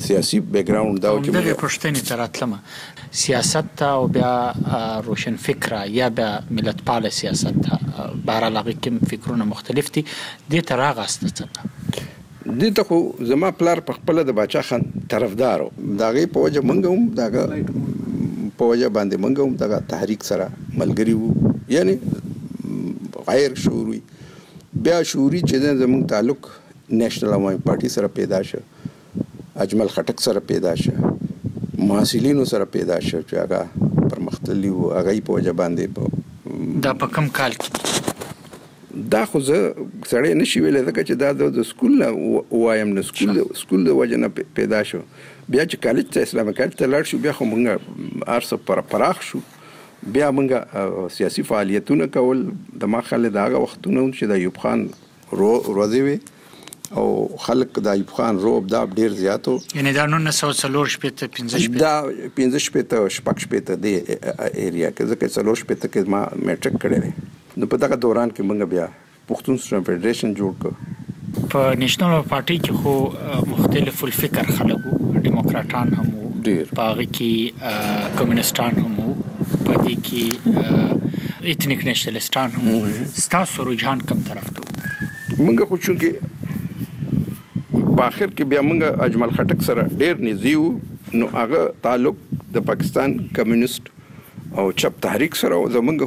سیاسي بیک ګراوند دا چې موږ پښتني تراتلم سیاست او بیا روشن فکر یا بیا ملت پال سیاست بهر علاقه کې فکرونه مختلف دي د تراغست څنګه دي ته خو زما پلار په خپل د باچا خان طرفدارو داغه په وجه منګ هم داغه په وجه باندې منګ هم داغه تحریک سره ملګری وو یعنی غیر شعوري بیا شعوري چې زموږ تعلق نېشنل عوامي پارټي سره پیدا شو اجمل خټک سره پیدا شو محصلینو سره پیدا شو چې هغه پرمختللی وو هغه په وجه باندې دا په کم کال کې دا خو زه سړی نشي ویلی ځکه چې دا د سکول نه وایم نه سکول سکول د وجه نه پیدا شو بیا چې کالج ته اسلامي کالج ته لاړ شو بیا خو موږ هر څه پر پراخ شو بیا موږ سیاسي فعالیتونه کول د ما خلک د هغه وختونه چې د ایوب خان روزي وي او خلک د ایوب خان روب دا ډیر زیاتو یعنی دا نن څو څلور شپته پنځه شپته دا پنځه شپته شپږ شپته د ایریا کې ځکه څلور شپته کې ما میټریک کړی نو په دغه دوران کې موږ بیا پښتون سټوډنټ فدریشن جوړ کړ په نېشنل پارټي کې خو مختلف الفکر خلکو دیموکراټان هم ډیر پاغي کې کمیونستان هم په دې کې ایتنیک نېشنلستان هم ستاسو رجحان کوم طرف ته موږ خو چې په اخر کې بیا موږ اجمل خټک سره ډیر نږدې نو هغه تعلق د پاکستان کمیونست او چپ تحریک سره زمونږ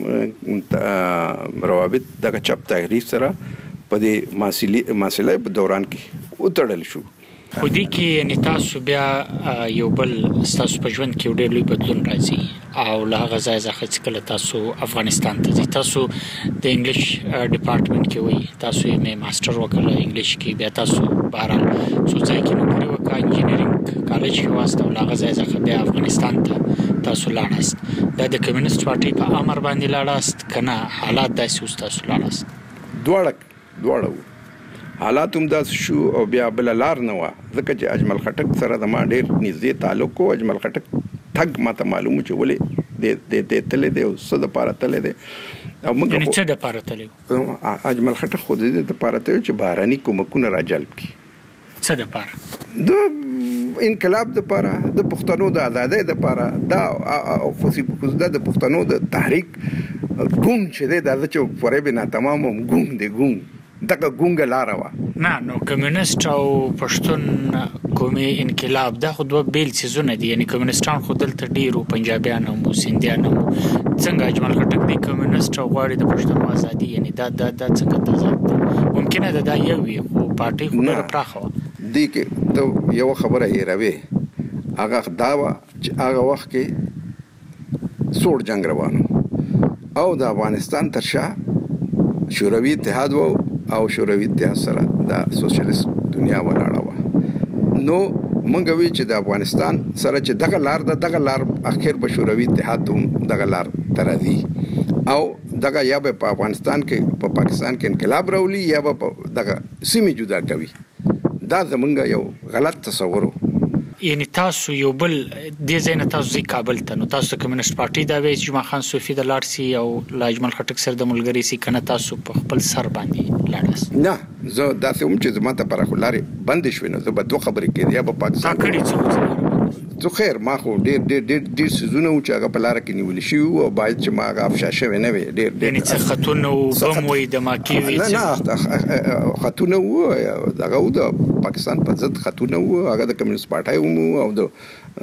هم روابط د چپ تحریک سره په دې ماسلې مسله په دوران کې وتړل شو خو دې کې یعنی تاسو بیا یو بل تاسو په ژوند کې ډېر لوی بدلون راځي او له هغه ځای څخه چې کله تاسو افغانستان ته ځئ تاسو د انګلیش ډپارټمنټ کې وئ تاسو یې ماستر وکړل انګلیش کې بیا تاسو بهرحال څو ځای کې نوکري وکړه انجینرینګ کالج کې واسطه او له هغه ځای څخه بیا افغانستان ته تاسو لاړاست دا د کمیونست پارټي په امر باندې لاړاست کنه حالات داسې اوس تاسو لاړاست دواړه دواړه حالات هم داس شو او بیا بل لار نه و ځکه چې اجمل خټک سره د ما ډیر نږدې تعلق و اجمل خټک ټګ ماته معلومه چې ولې د د د تلې دی او څه د پاره تلې دی او موږ یعنی څه د پاره تلې اجمل خټک خو د د پاره ته چې بهراني کومکونه راجلب کی څه د پاره د انقلاب د پاره د پښتنو د آزادۍ د پاره دا خصوصي د پښتنو د تحریک ګوم چې د چې فورې بنا تمام ګوم دی ګوم دغه ګونګه لار و نه نو کمیونست او پښتون قومي انقلاب دا خو دوه بیل سيزونه دي یعنی کمیونستان خو دلته ډیرو پنجابیان او سیندیان څنګه اجمل خټک دی کمیونست او غواړي د پښتون ازادي یعنی دا دا د څنګه تضاد ممکنه ده دا یو وي خو پارټي خو ډیره پراخه دي کې ته یو خبره هیروي هغه دا و چې هغه وخت کې سوړ جنگ روانو او د افغانستان تر شا شوروي اتحاد وو او شوروي اتحاد سره د سوشلیست دنیا ولاړه و نو مونږ وی چې د افغانستان سره چې دغه لار د دغه لار اخر په شوروي اتحاد هم دغه لار ترازی او دغه یا په افغانستان کې په پاکستان کې انقلاب راولي یا په دغه سیمې جدا کوي دا زمونږ یو غلط تصور یعنی تاسو یو بل د زین تاسو ځي کابل ته نو تاسو کمیونست پارټي دا وایي چې جمعه خان صوفي د لارسي او لاجمل خټک سره د ملګری سي کنه تاسو په خپل سر باندې لاړاست نه زه دا څه هم چې زما ته پر خلارې بند شوې نو زه به دوه خبرې کړې یا په پاکستان کړي څه زه خیر ما خو ډېر ډېر ډېر ډېر سيزونه و چې هغه په لار کې نیول شي او باید چې ما هغه افشا شوی نه وي ډېر ډېر یعنی څه خطونه او بم وي د ماکی وي نه نه خطونه و دغه د پاکستان په ضد خطونه و هغه د کمیونست پارټي و او د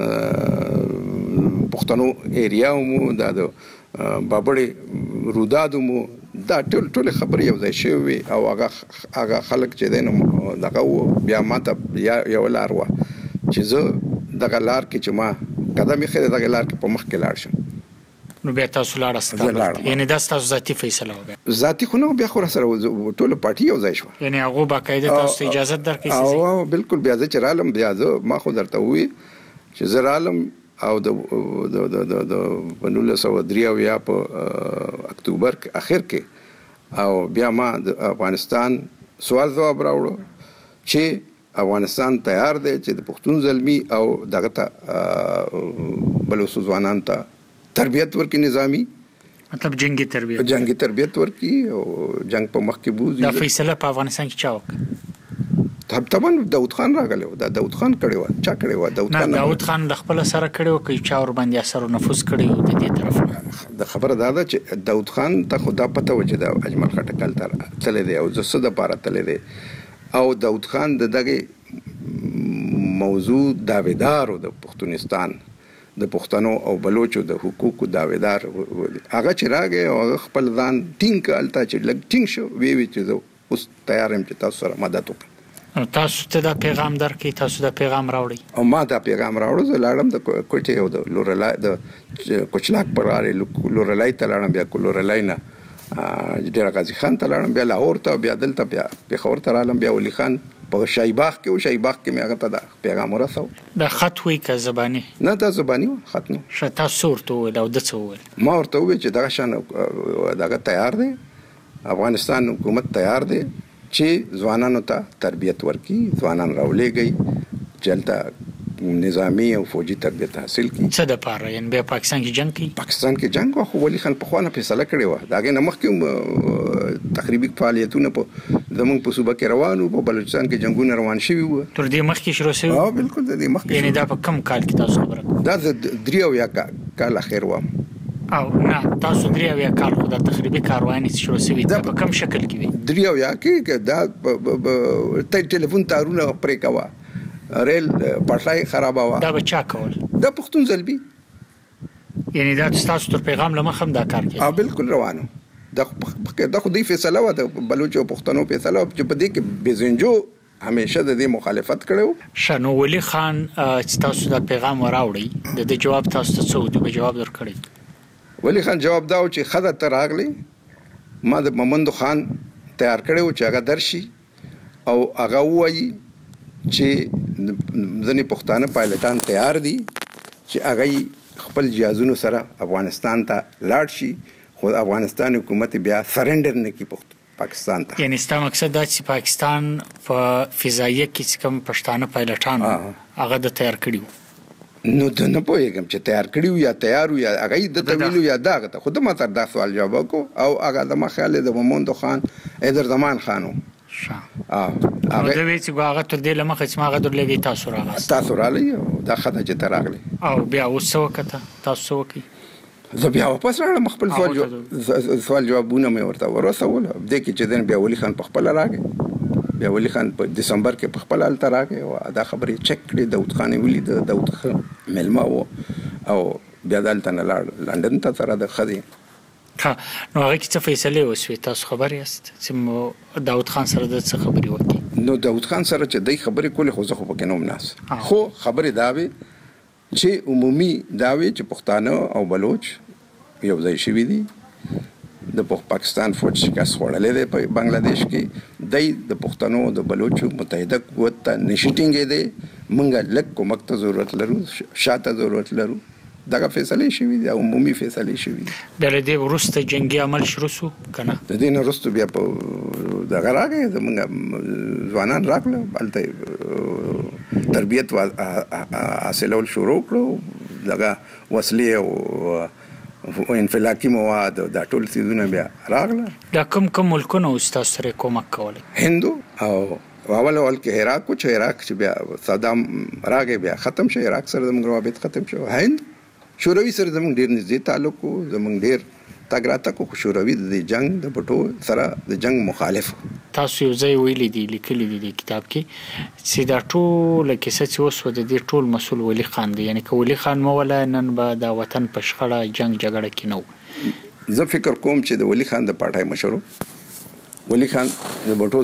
پښتنو ایریا مو د بابړې روداد مو دا ټول ټول خبرې یو ځای شوی او هغه هغه خلک چې دین دغه بیا ماته یو لار و چې زه دغه لار کې چې ما قدم یې خېره دغه لار کې په مخ کې لاړ شم نو بیا تاسو لاړاست یعنی دا تاسو ذاتی فیصله وکړه ذاتی خو نو بیا خو سره ټول پارټي یو ځای شو یعنی هغه باقاعده تاسو اجازه درکې او بالکل بیا چې رالم بیا زه ما خو درته وی چې زه رالم او د د د د نولس سوه درې اویا په اکتوبر کې اخر کې او بیا ما د افغانستان سوال ځواب راوړو چې افغانستان تیار دی چې د پښتون زلمی او دغه ته بلوچ ځوانان ته تربیت ورکړي نظامی مطلب جنگي تربیت جنگي تربیت ورکړي او جنگ په مخ کې بوزي دا فیصله په افغانستان کې چا وکړه طبعا داود خان راغلی دا داود خان کړی و چا کړی و داود خان داود خان د خپل سره کړی و چې چا ور باندې اثر او نفوذ کړی و د دې طرف د خبره دا ده چې داود خان ته خدا پته و چې د اجمل خټکل تر تللی دی او زه د پاره تللی دی او داود خان د دغه موضوع داویدار د پښتونستان د پښتنو او بلوچو د حقوقو داویدار هغه چې راغی او خپل ځان ټینګ کړل چې لګ ټینګ شو وی وی چې اوس تیار یم چې تاسو سره مدد وکړم تاسو ته دا پیغام درکې تاسو دا پیغام راوړی او ما دا پیغام راوړو زه لاړم د کوټې او د لورلای د کوچلاک پر اړه لورلای ته لاړم بیا لورلای نه ډیر غازی خان ته لاړم بیا لاهور ته بیا دلته بیا پیښور ته رالم بیا ولی خان په شایباغ کې او شایباغ کې مې هغه ته دا پیغام ورساو د خط وی که زبانی نه دا زبانی خط نه شتا صورت ول او د څول ما ورته وی چې دا شان دغه تیار دی افغانستان حکومت تیار دی چې ځوانانو ته تربیت ورکړي ځوانان راولېږي چلته نظامی او فوجي تربیت حاصل کړي څه د پاره یعنی بیا پاکستان کې جنگ کوي پاکستان کې جنگ خو ولی خان په خوانه فیصله کړې و دا غي نمخ کې تقریبي فعالیتونه په زمونږ په صوبه کې روانو په بلوچستان کې جنگونه روان شوي وو تر دې مخ کې شروع شوی ها بالکل د دې مخ یعنی دا په کم کال کې تاسو خبره دا د دریو یا کال اخر و او نه تاسو دریو یا کال خو د تخریبي کاروانی شروع شوی دا په کم شکل کې وي دریو یا کې دا ته ټلیفون تارونه پرې کوا ریل پټلای خراباوه دا بچا کول دا پښتون زلبي یعنی دا تاسو تر پیغام لمخم دا کار کوي اه بالکل روانو دا دا خو دې فیصله و د بلوچ او پښتنو فیصله چې په دې کې بزنجو همیشه د دې مخالفت کړو شنو ولی خان چې تاسو دا پیغام وراوړی د دې جواب تاسو ته څه و جواب درکړی ولی خان جواب داو چې خدای ته راغلی ما د محمد خان تیار کړو چې هغه درشي او هغه وایي چې ځنې پښتانه پایلټان تیار دي چې هغه خپل جهازونو سره افغانستان ته لاړ شي خو افغانستان حکومت بیا سرندر نه کوي پاکستان ته یعنی ستاسو مقصد دا چې پاکستان په فضایي کې کوم پښتانه پایلټان هغه د تیار کړیو نو ته نه پوهېږم چې تیار کړیو یا تیار یا هغه د تویلو یا داغه ته خود ما تر دا سوال جواب کو او هغه د مخاله د محمد خان ایدر زمان خانو شا اه هغه د وی چې هغه تر دې لمخه چې ما غوډر لګی تاسو راغلی تاسو راغلی دا خدای چې تراغلی او بیا وسو کته تاسو وکي زه بیا واپس راغلم خپل سوال سوال جوابونه مې ورته ورسول د کې چې دن بیا ولی خان په خپل راغی بیا ولی خان په دسمبر کې په خپل حالت راغی او دا خبرې چک کړې داود خان ویلي د داود خان ملما و او بیا دلته نه لاړ لندن ته سره د خدي ها نو هغه کې څه فیصله وسوي تاسو خبر یاست چې داود خان سره د څه خبرې وکړي نو داود خان سره چې دای خبرې کولې خو زه خو پکې نوم ناس خو خبرې داوي چې عمومي داوي چې پښتانه او بلوچ یو ځای شوي دي د پاکستان فوج شکست خوړلې ده په بنگلاديش کې دای د پښتنو د بلوچو متحده قوت ته نشټینګې ده مونږه لک کومک ته ضرورت لرو شاته ضرورت لرو دغه فیصله شوی دی عمومي فیصله شوی دی د دې ورسته جنگي عمل شروع شو کنه د دې نه وروسته بیا په دغه راغی زمونږ ځوانان راغله بلته تربیت حاصلول شروع کړو دغه وسلې او او انفلاکی مواد دا ټول سيزونه بیا راغله دا کوم کوم ملکونه استاد سره کومک کوله هندو او اول اول کې عراق کو چې عراق چې بیا صدام راغی بیا ختم شو عراق سره زموږ روابط ختم شو هند شوروي سره زموږ ډیر نږدې تعلق کو زموږ ډیر تاګراته کو شوروي د جنگ د بټو سره د جنگ مخالف تاسو یو ځای ویلي دی لیکلي دی د کتاب کې چې دا ټول کیسه چې اوس د دې ټول مسول ولی خان دی یعنی که ولی خان مولا نن به د وطن په شخړه جنگ جګړه کې نو زه فکر کوم چې د ولی خان د پټای مشورو ولی خان د بټو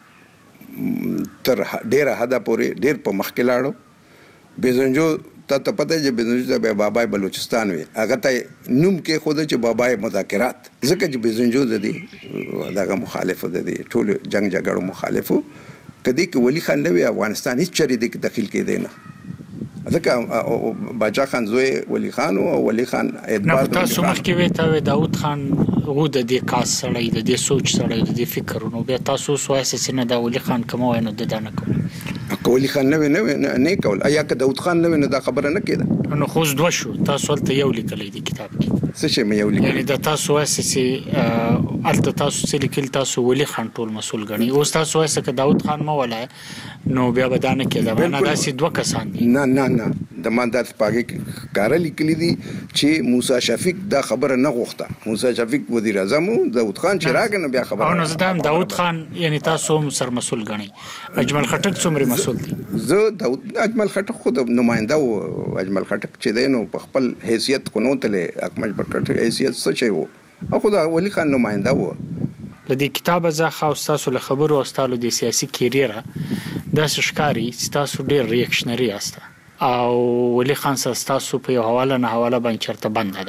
سره تر ډیره حدا پورې ډیر په مخ کې لاړو بزنجو ته ته پته چې بزنجو ته بابای بلوچستان وي هغه ته نوم کې خود چې بابای مذاکرات ځکه چې بزنجو د دې دغه مخالف د دې ټول جنگ جګړو مخالفو کدی کې ولی خان نوې افغانستان هیڅ چری د داخل کې دی نه ځکه باچا خان زوی ولی خان او ولی خان اعتبار تاسو مخکې وې ته داود خان غو د دې کاس سره د دې سوچ سره د دې فکرونو بیا تاسو سواسه چې نه دا ولی خان کوم وینو د دانه کوم کولی خان نه نه نه کول ایا که داود خان نه نه دا خبره نه کېده نو خو دوه شو تاسو ولته یو لیکلې دی کتاب کې څه شي مې یو لیکل یعنی د تاسو اساسي الته تاسو څه لیکل تاسو ولی خان ټول مسول غني او تاسو اساسه که داود خان مو ولای نو بیا بدانه کېده نه داسې دوه کسان دي نه نه نه د ماندات پاګه کار لیکلي دي چې موسی شفیق دا خبره نه غوښته موسی شفیق وزیر اعظم داود خان چې راغنه بیا خبره او نو زدان داود خان یعنی تاسو سر مسول غني اجمل خټک څومره مسول دي زه داود اجمل خټک خود نماینده او اجمل خټک چې دینو په خپل حیثیت کو نو تله اکمل خټک حیثیت څه چي وو او خدا ولی خان نماینده وو لدی کتاب زه خو تاسو له خبرو استالو د سیاسي کیریره د شکاري تاسو ډیر ریاکشنری استه او ولی خان تاسو په حواله نه حواله باندې چرته بند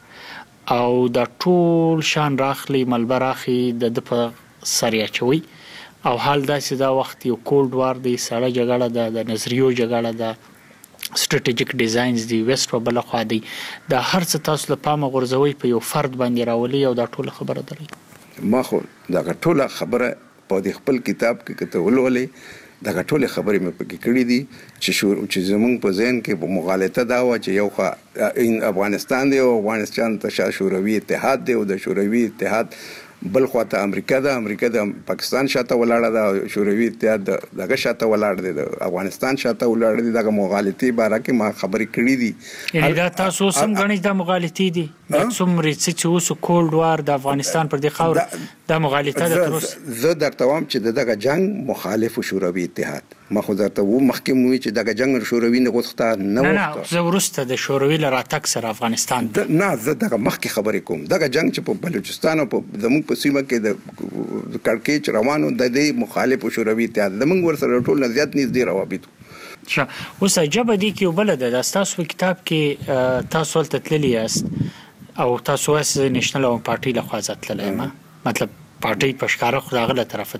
ده او د ټول شان راخلی ملبراخي د په سریا چوي او حال دا چې دا وخت یو کولډ وار دی سړه جګړه د نظریو جګړه ده سټریټیجیک ډیزاینز دی ویست په بل خو دی دا هر څه تاسو له پامه غورځوي په یو فرد باندې راولي او دا ټول خبره دري ما خو دا ټول خبره په دې خپل کتاب کې کته ولولې دا ټول خبرې مې پکې کړې دي چې شو چې زمونږ په ذهن کې په مغالطه دا و چې یو خو افغانستان دی او افغانستان ته شوروي اتحاد دی او د شوروي اتحاد بل خواته امریکا ده امریکا د پاکستان شاته ولاړه ده شوروي اتحاد دغه شاته ولاړ دی د افغانستان شاته ولاړ دی دغه مغالطي باره کې ما خبرې کړې دي یعنی دا تاسو سم غنئ د مغالطي دي د څومره چې اوس کولډ وار د افغانستان پر د خاور د مغالطه د تروس زه درته وایم چې دغه جنگ مخالف شوروي اتحاد ما خو درته و مخکې مو چې دغه جنگ شوروي نه غوښته نه نه نه زه ورسته د شوروي لراتک سره افغانستان نه زه دغه مخکې خبرې کوم دغه جنگ چې په بلوچستان او په زموږ په سیمه کې د کړکېچ روانو د دې مخالف شوروي اتحاد زموږ ورسره ټول زیات نږدې روابط ښه اوس عجبه دي کې وبله ده د تاسو په کتاب کې تاسو ولته تللی یاست او تاسو واس نېشنل او پارټي له خوا ځتللی ما مطلب پارټي په ښکاره خو دغه له طرفه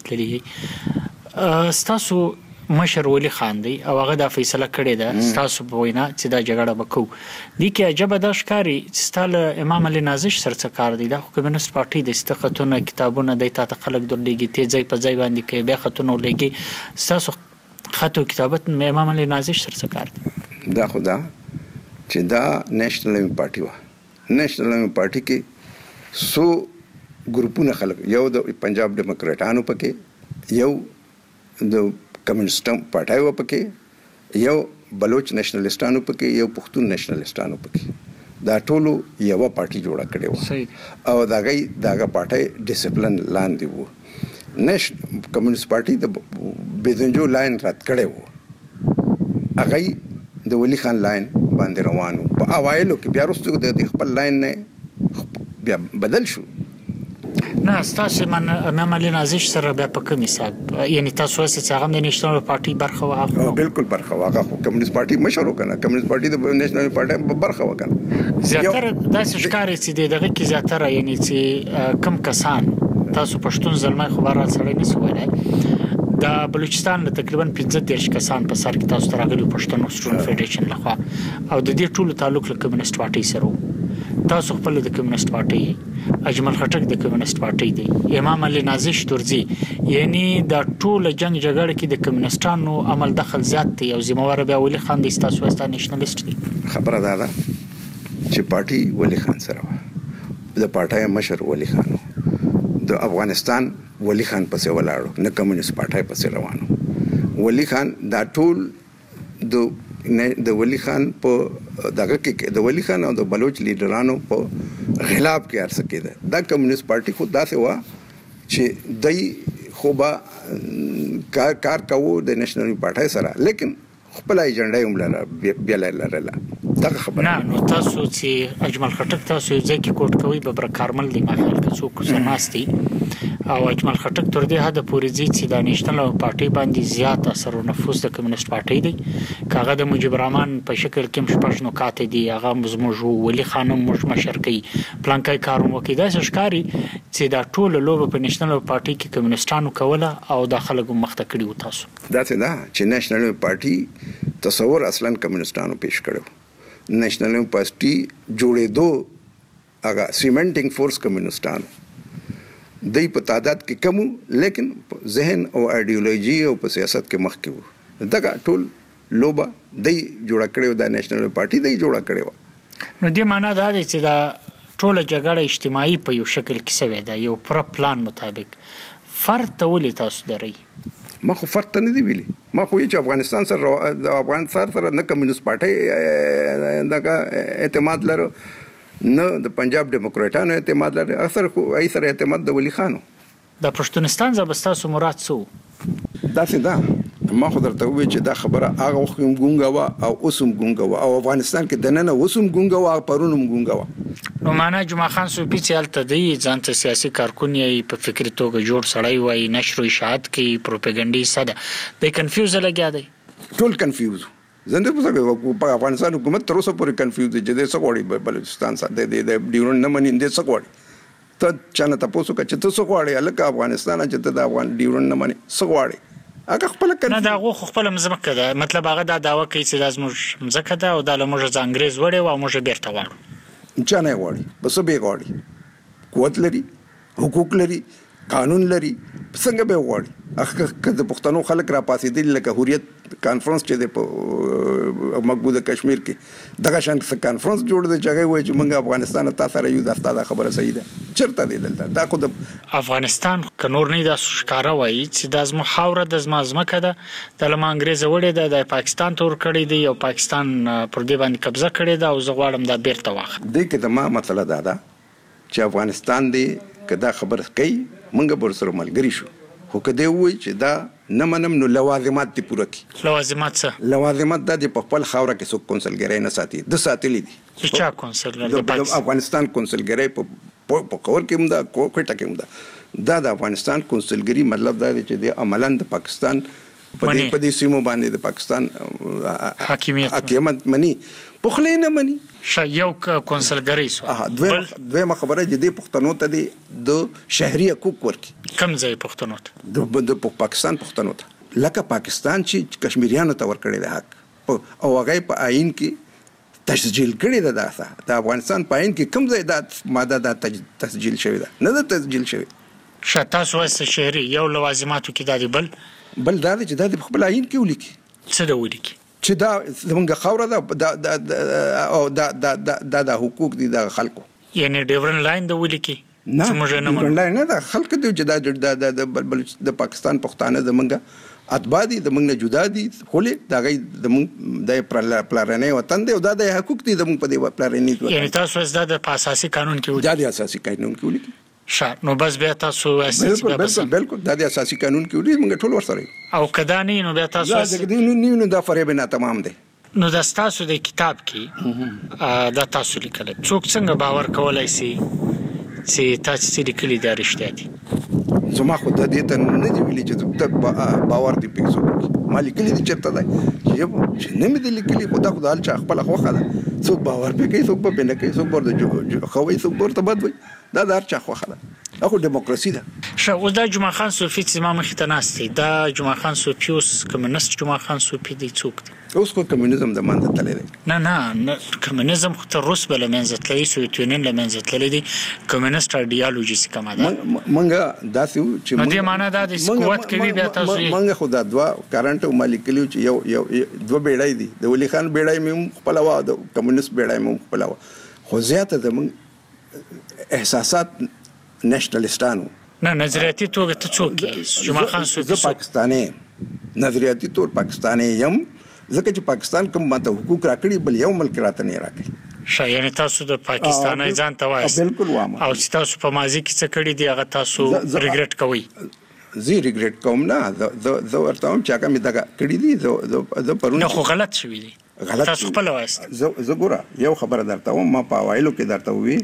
تللی تاسو مشر ولی خان دی او هغه د فیصله کړې ده تاسو په وینا چې دا جګړه وکړو دي کې عجبه د ښکاری چې ستاله امام علي نازش سره کار دی د کمیونست پارټي د استخاتونه کتابونه د تا خلک درلېږي ته ځای په ځای باندې کې به خاتون ولېږي تاسو خاطو کتابت امام علي نازش سره کار دی دا خدا چې دا نېشنل پارټي و نېشنل پارټي کې سو ګروپونه خلک یو د پنجاب ډیموکراټانو پکې یو د کمیونست پارټي و پکې یو بلوچ نېشنلستانو پکې یو پښتون نېشنلستانو پکې دا ټول یو پارټي جوړه کړې و او دا غي داغه پارټي ډیسپلین لاندې وو نش کمیونست پارټي د بيزنجو لاین رات کړې وو هغه د ولی خان لاین باندې روانو په اوایلو کې بیا وروسته د خپل لاین نه بیا بدل شو نه تاسو من امام علي نازش سره بیا په کوم حساب یعنی تاسو چې هغه د نېشنل پارټي برخه وغه بالکل برخه وغه کمیونست پارټي مشر وکنه کمیونست پارټي د نېشنل پارټي برخه وکنه زیاتره داسې ښکاري چې دغه کې زیاتره یعنی چې کم کسان تاسو پښتون زلمه خبره سره نه سوالای د بلوچستان تقریبا پنځه دیرش کسان په سر کې تاسو ترغلي پښتون سټوډنټ فدریشن لخوا او د دې ټولو تعلق له کمیونست پارټي سره تاسو خپل د کمیونست پارټي اجمل خټک د کمیونست پارټي دی امام علي نازش ترزي یعنی د ټول جنگ جګړه کې د کمیونستانو عمل دخل زیات دی او ذمہوار بیا ولی خان د تاسو واست نېشنلیست دی خبره ده چې پارټي ولی خان سره د پارټي مشر ولی خان د افغانستان ولی خان پسې ولاړو نه کمیونست پارټي پسې روانو ولی خان دا ټول د د ولی خان په دغه کې د ولی خان او د بلوچ لیډرانو په خلاف کې ارڅ کېده دا کمیونست پارټي خو داسې و چې دای خو به کار کار کوو د نېشنل پارټي سره لیکن خپل ایجنډا هم لرله بیا لرله دا خبره نه نو تاسو چې اجمل خټک تاسو ځکه کوټ کوي به بر کارمل دی ما خیال کې څوک سماستي او اجمل خټک تر دې حد پورې ځي چې د نېشنل پارټي باندې زیات اثر او نفوذ د کمیونست پارټي دی کاغه د مجيب رحمان په شکل کې مشپښ نو کاته دی هغه مزموجو ولی خانم مش مشرقي پلانکای کاروم کې دا ښکاری چې دا ټول لوب په نېشنل پارټي کې کمیونستانو کوله او د خلکو مخته کړیو تاسو دا څه دا چې نېشنل پارټي تصور اصلا کمیونستانو پیش کړو نېشنل پارټي جوړې دو هغه سیمنټینګ فورس کمیونستانو دای په تعداد کې کم لیکن ذهن او ایډیولوژي او په سیاست کې مخ کې وو دغه ټول لوبه دی جوړ کړو د نېشنل پارټي دی جوړ کړو. نو دې معنا دا دی چې دا ټول جګړه اجتماعي په یو شکل کې سوي ده یو پر پلان مطابق. فرد ته ولې تاسو درئ؟ ما خو فرد ته نه دی ویلي. ما خو چې افغانستان سره د افغانستان سره نه کمیونست پارټي دغه اعتماد لرو نه د پنجاب ډیموکراټانو اعتماد لري. اکثر خو ای سره اعتماد د ولی خانو. د پښتونستان زبستاسو مراد څه داسې ده. ما خو درته وویل چې دا خبره هغه وخت هم ګونګه وه او اوس هم ګونګه وه او افغانستان کې دننه اوس هم ګونګه وه او پرون هم ګونګه وه. نو معنا جمعه خان صوفي چې هلته دی ځان ته سیاسي کارکون یې په فکري توګه جوړ سړی وایي نشر و اشاعت کوي پروپاګنډیست ده دی کنفیوز لګیا دی ټول کنفیوز. زه نه پوهېږم په افغانستان حکومت تر اوسه پورې کنفیوز دی چې دی څه غواړي بلوچستان سره د ډیورنډ نه مني دی څه غواړي. ته چا نه تپوس وکړه چې ته څه غواړې هلکه افغانستان چې ته د افغان ډیورنډ نه مني څه غواړې. هغه خپل نه دا غو خپل مزمکه ده مطلب هغه دا داوا کوي چې د زموږ مزکه ده او د لموږ ځ انګريز وړي او موږ بیرته واړو. چا نه غواړي بس به غواړي قوت لري حقوق لري قانون لري څنګه به غواړي. هغه د پښتنو خلک را پاسې دي لکه حریت کانفرنس چې د مقبوضه کشمیر کې دغه شان کانفرنس جوړ دی چې هغه وایي چې موږ افغانستان ته سره یو داستا دا خبره صحیح ده چرته دی دلته دا خو د افغانستان کنور نه د ښکارا وایي چې د ازمو خاوره د زمازمکه ده د لمه انګريز وړي ده د پاکستان تور کړی دی او پاکستان پر دې باندې قبضه کړی ده او زه غواړم دا بیرته واخلم. دې کې د ما مسله دا ده چې افغانستان دی کدا خبر کوي موږ به سره ملګری شو خو کدی وای چې دا نه منم نو لوازمات دي پوره کی. لوازمات څه؟ لوازمات د په خپل خاوره کې څوک کونسلګری نه ساتي د ساتلی دي. چې چا کونسلګر د افغانستان کونسلګری په په کور کې هم دا کوټه کې هم دا دا د افغانستان کونسلګری مطلب دا دی چې د عملاً د پاکستان په دې په دې سیمو باندې د پاکستان حاکمیت حکومت مني په خله نه مني. یو کونسلګری سو دویمه خبره چې د پښتنو ته د شهري حقوق ورکي. کم ځای پښتنو ته د پاکستان پښتنو ته لکه پاکستان چې کشمیریانو ته ورکړي د حق او هغه په آئین کې تسجیل کړي ده دا د افغانستان په آئین کې کم ځای د ماده د تسجیل شوی ده نه د تسجیل شوی. شاته سوسه شهري یو لوازماتو کې د بل بل دا چې د خپل آئین کې ولیکي څه د ولیکي چې دا زمونږ خاوره ده او دا دا دا د حقوق دي د خلکو یعنی ډیورن لاین د ولیکي نه ډیورن لاین نه د خلکو د جدا د د پاکستان پښتانه زمونږ اتباع دي زمونږ نه جدا دي خو له دا غي زمونږ د پلارنې وطن دی او دا د حقوق دي زمونږ په دې پلارنې وطن. یعنی تاسو د اساسي قانون کې ولیکي. دا د اساسي قانون کې ولیکي. شا نو بس بیا تاسو اساسي بالکل بالکل دا د اساسي قانون کې ولیکي موږ ټول ورسره او کدا نه نو بیا تاسو دا د نو نو دا فریب نه تمام دی. نو د تاسو د کتاب کې دا تاسو لیکل څوک څنګه باور کولای شي چې تاسو لیکلي دا رښتیا دي؟ زما خو د دې ته نه دی ویلي چې باور دی پېښو ما لیکلي دي چرته دی چې نه مې دي لیکلي خو دا خو د حال چا خپل خوخه ده څوک باور پې کوي څوک په نه کوي څوک ورته خوي څوک ورته بد وي دا د هر چا خوخه ده اخو دیموکراسي ده. شه اوس دا جمعه خان صوفي چې ما مخې ته ناست دی دا جمعه خان صوفي اوس کمونست جمعه خان صوفي دی څوک دی؟ اوس خو کمونیزم د منځه تللی دی. نه نه کمونیزم خو تر روس به له منځه تللی سوویت یونین له منځه تللی دی کمونست ایډیالوژي چې کومه ده موږ داسې وو چې نو دې معنا دا دی قوت کوي بیا تاسو موږ خو دا دوه کارنټ او مالیکلیو چې یو یو دوه بیړۍ دي د ولی خان بیړۍ مې خپل وا د کمونست بیړۍ مې خپل وا خو زیاته زموږ احساسات نېشنلستانو نه نظریاتي توګه ته څوک یې جمعه خان صوفي پاکستاني نظریاتي تور پاکستاني یم ځکه چې پاکستان کوم ماته حقوق راکړي بل یو ملک راته نه راکړي. شایانه تاسو د پاکستاني ځان ته وایي بالکل وامه او چې تاسو په ماضي کې څه کړی دی هغه تاسو ریګریټ کوئ؟ زه ریګریټ کوم نه زه ورته هم چې هغه مې دغه کړی دي زه پرون نه خو غلط شوي دي تاسو خپل وایست. زه ګوره یو خبره درته وم ما په اوایلو کې درته وی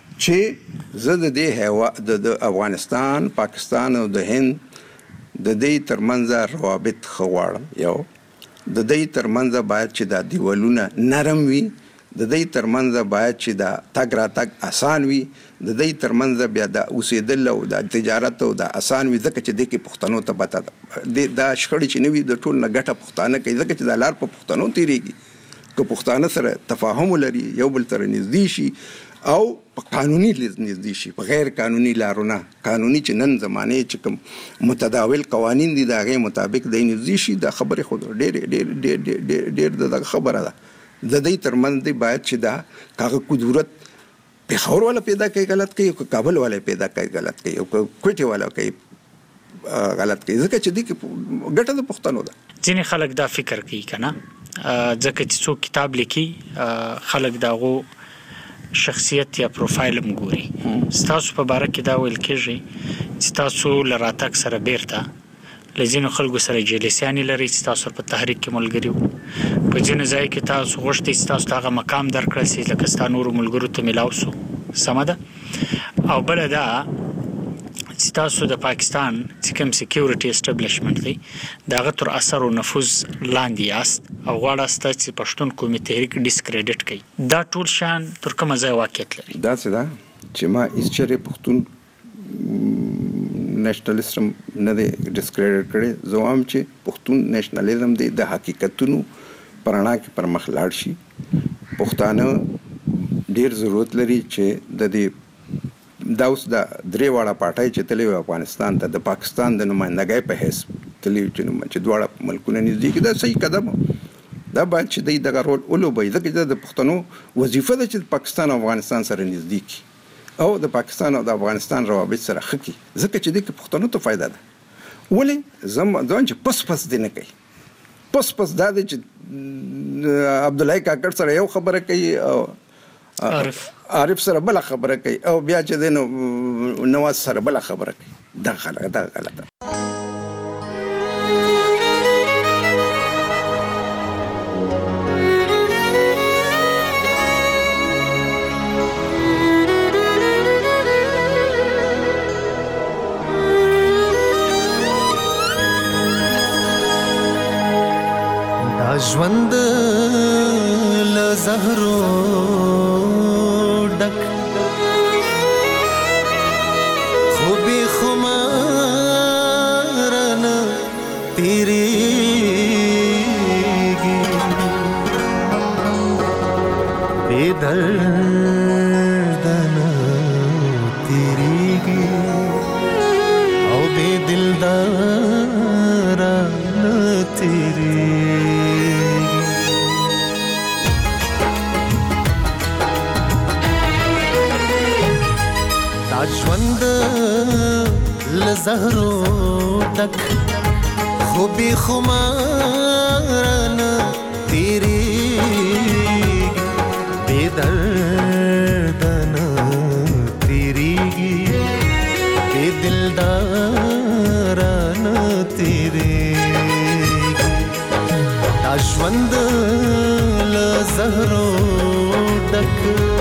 چې زه د دې هوا د افغانستان پاکستان او د هند د دې ترمنځ روابط خواړم یو د دې ترمنځ باید چې دا دیوالونه نرم وي د دې ترمنځ باید چې دا تګ راتګ آسان وي د دې ترمنځ بیا د اوسېدل او د تجارت او د آسان وي ځکه چې د کې پښتنو ته پته ده دا شخړې چې نوي د ټول نه ګټه پښتانه کوي ځکه چې د لار په پښتنو تیریږي که پښتانه سره تفاهم لري یو بل سره نږدې شي او په قانوني نږدې شي، په غیر قانوني لارونه قانوني چې نن زمانه چې کوم متداول قوانین دي د هغه مطابق د نږدې شي. د خبرې خو ډېر ډېر ډېر ډېر د خبره ده د دې ترمنځ دی باید چې دا کاغه قدرت پیښور والا پیدا کوي غلط کوي، او کابل والا پیدا کوي غلط کوي، او کوټي والا کوي غلط کوي، ځکه چې دې کې ګټه د پښتنو ده. ځینې خلک دا فکر کوي کنه ځکه چې څوک کتاب لیکي خلک داغو شخصیت یا پروفایل مګوري. ستاسو په باره کې دا ویل کېږي چې تاسو لراتک سره بیرته لزینو خلکو سره جلسیانی لري، تاسو په تحریک کې ملګری وو، په ځینو ځای کې تاسو غوښتي تاسو هغه مقام درکړل سي لکه ستاسو نور ملګرو ته ملاو سو. سمه ده. او بل دا چې تاسو د پاکستان چې کوم سکیورټي اسټابلیشمنت دی دغه تر اثر او نفوذ لاندې یاست او غواړئ چې پښتون قومي تحریک ډیسکریډټ کړي. دا ټول شان تر کومه ځای واقعیت لري؟ دا څه ده چې ما هیڅ پښتون نېشنلیزم نه دی ډیسکریډټ کړي. زه وایم چې پښتون نېشنلیزم دی د حقیقتونو پرانا کې پر مخ لاړ شي. پښتانه ډیر ضرورت لري چې د دې دا اوس د درې واړه پارټای چې تللی افغانستان ته د پاکستان د نمائندګۍ په حیث تللی چې دواړه ملکونه نږدې کې دا صحیح قدم دا باید چې دوی دغه رول ولوبوي، ځکه د پښتنو وظیفه ده چې پاکستان او افغانستان سره نږدې کړي او د پاکستان او د افغانستان روابط سره ښه کړي، ځکه چې دې کې پښتنو ته فایده ده. ولې زم ځان چې پس پس دی نه کوي، پس پس دا دی چې عبدالله کاکړ سره یو خبره کوي او عارف عارف سره بل خبره کوي او بیا چې دینو نواز سره بل خبره کوي. دا غلطه دا غلطه. دا ژوند له زهرو ډک خو بې خمار نه تېرېږي، بې درده نه تېرېږي او بې دلداره نه تېرېږي. ژوند له زهرو ډک خو بې خماره نه تېرېږي، بې درده نه تېرېږي، بې دلداره نه تېرېږي. دا ژوند له زهرو ډک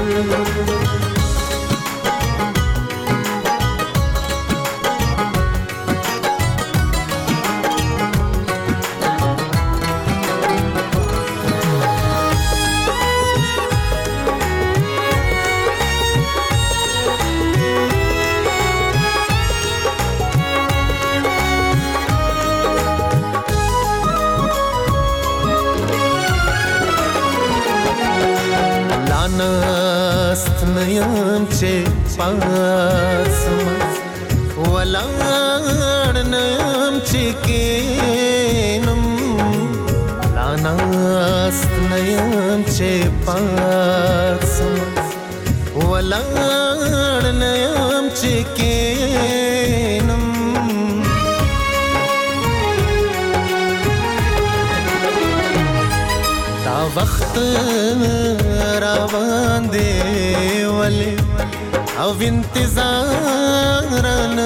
یم چې پاسم ولاړ نیم چې کینم، لاناست نیم چې پاسم ولاړ نیم چې کینم. دا وخت روان دی ولې او انتظار نه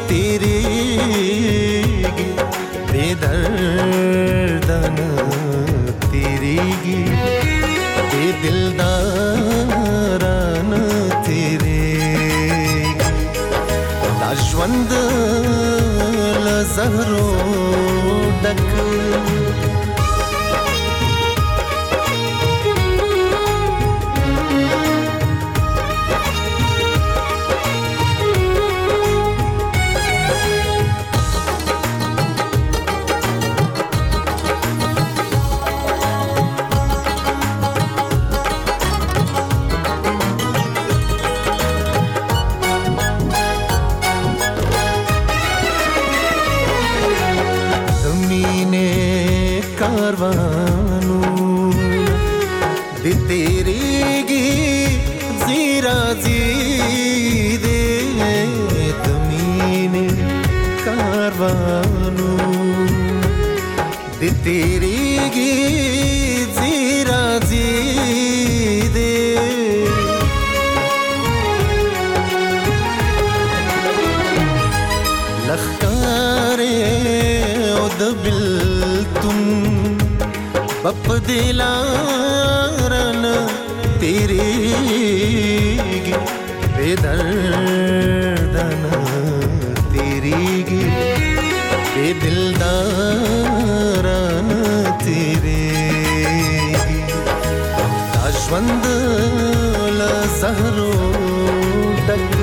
تېرېږي، بې درده نه تېرېږي، بې دلداره نه تېرېږي. دا ژوند له زهرو ډک د تیریږي زیرا زی دې د مینې کاروانو د تیریږي زیرا زی बप दिलारन तेरीगी बेदर्दन तेरीगी बेदिलदारन तेरीगी ताजवंद ल जहरो डक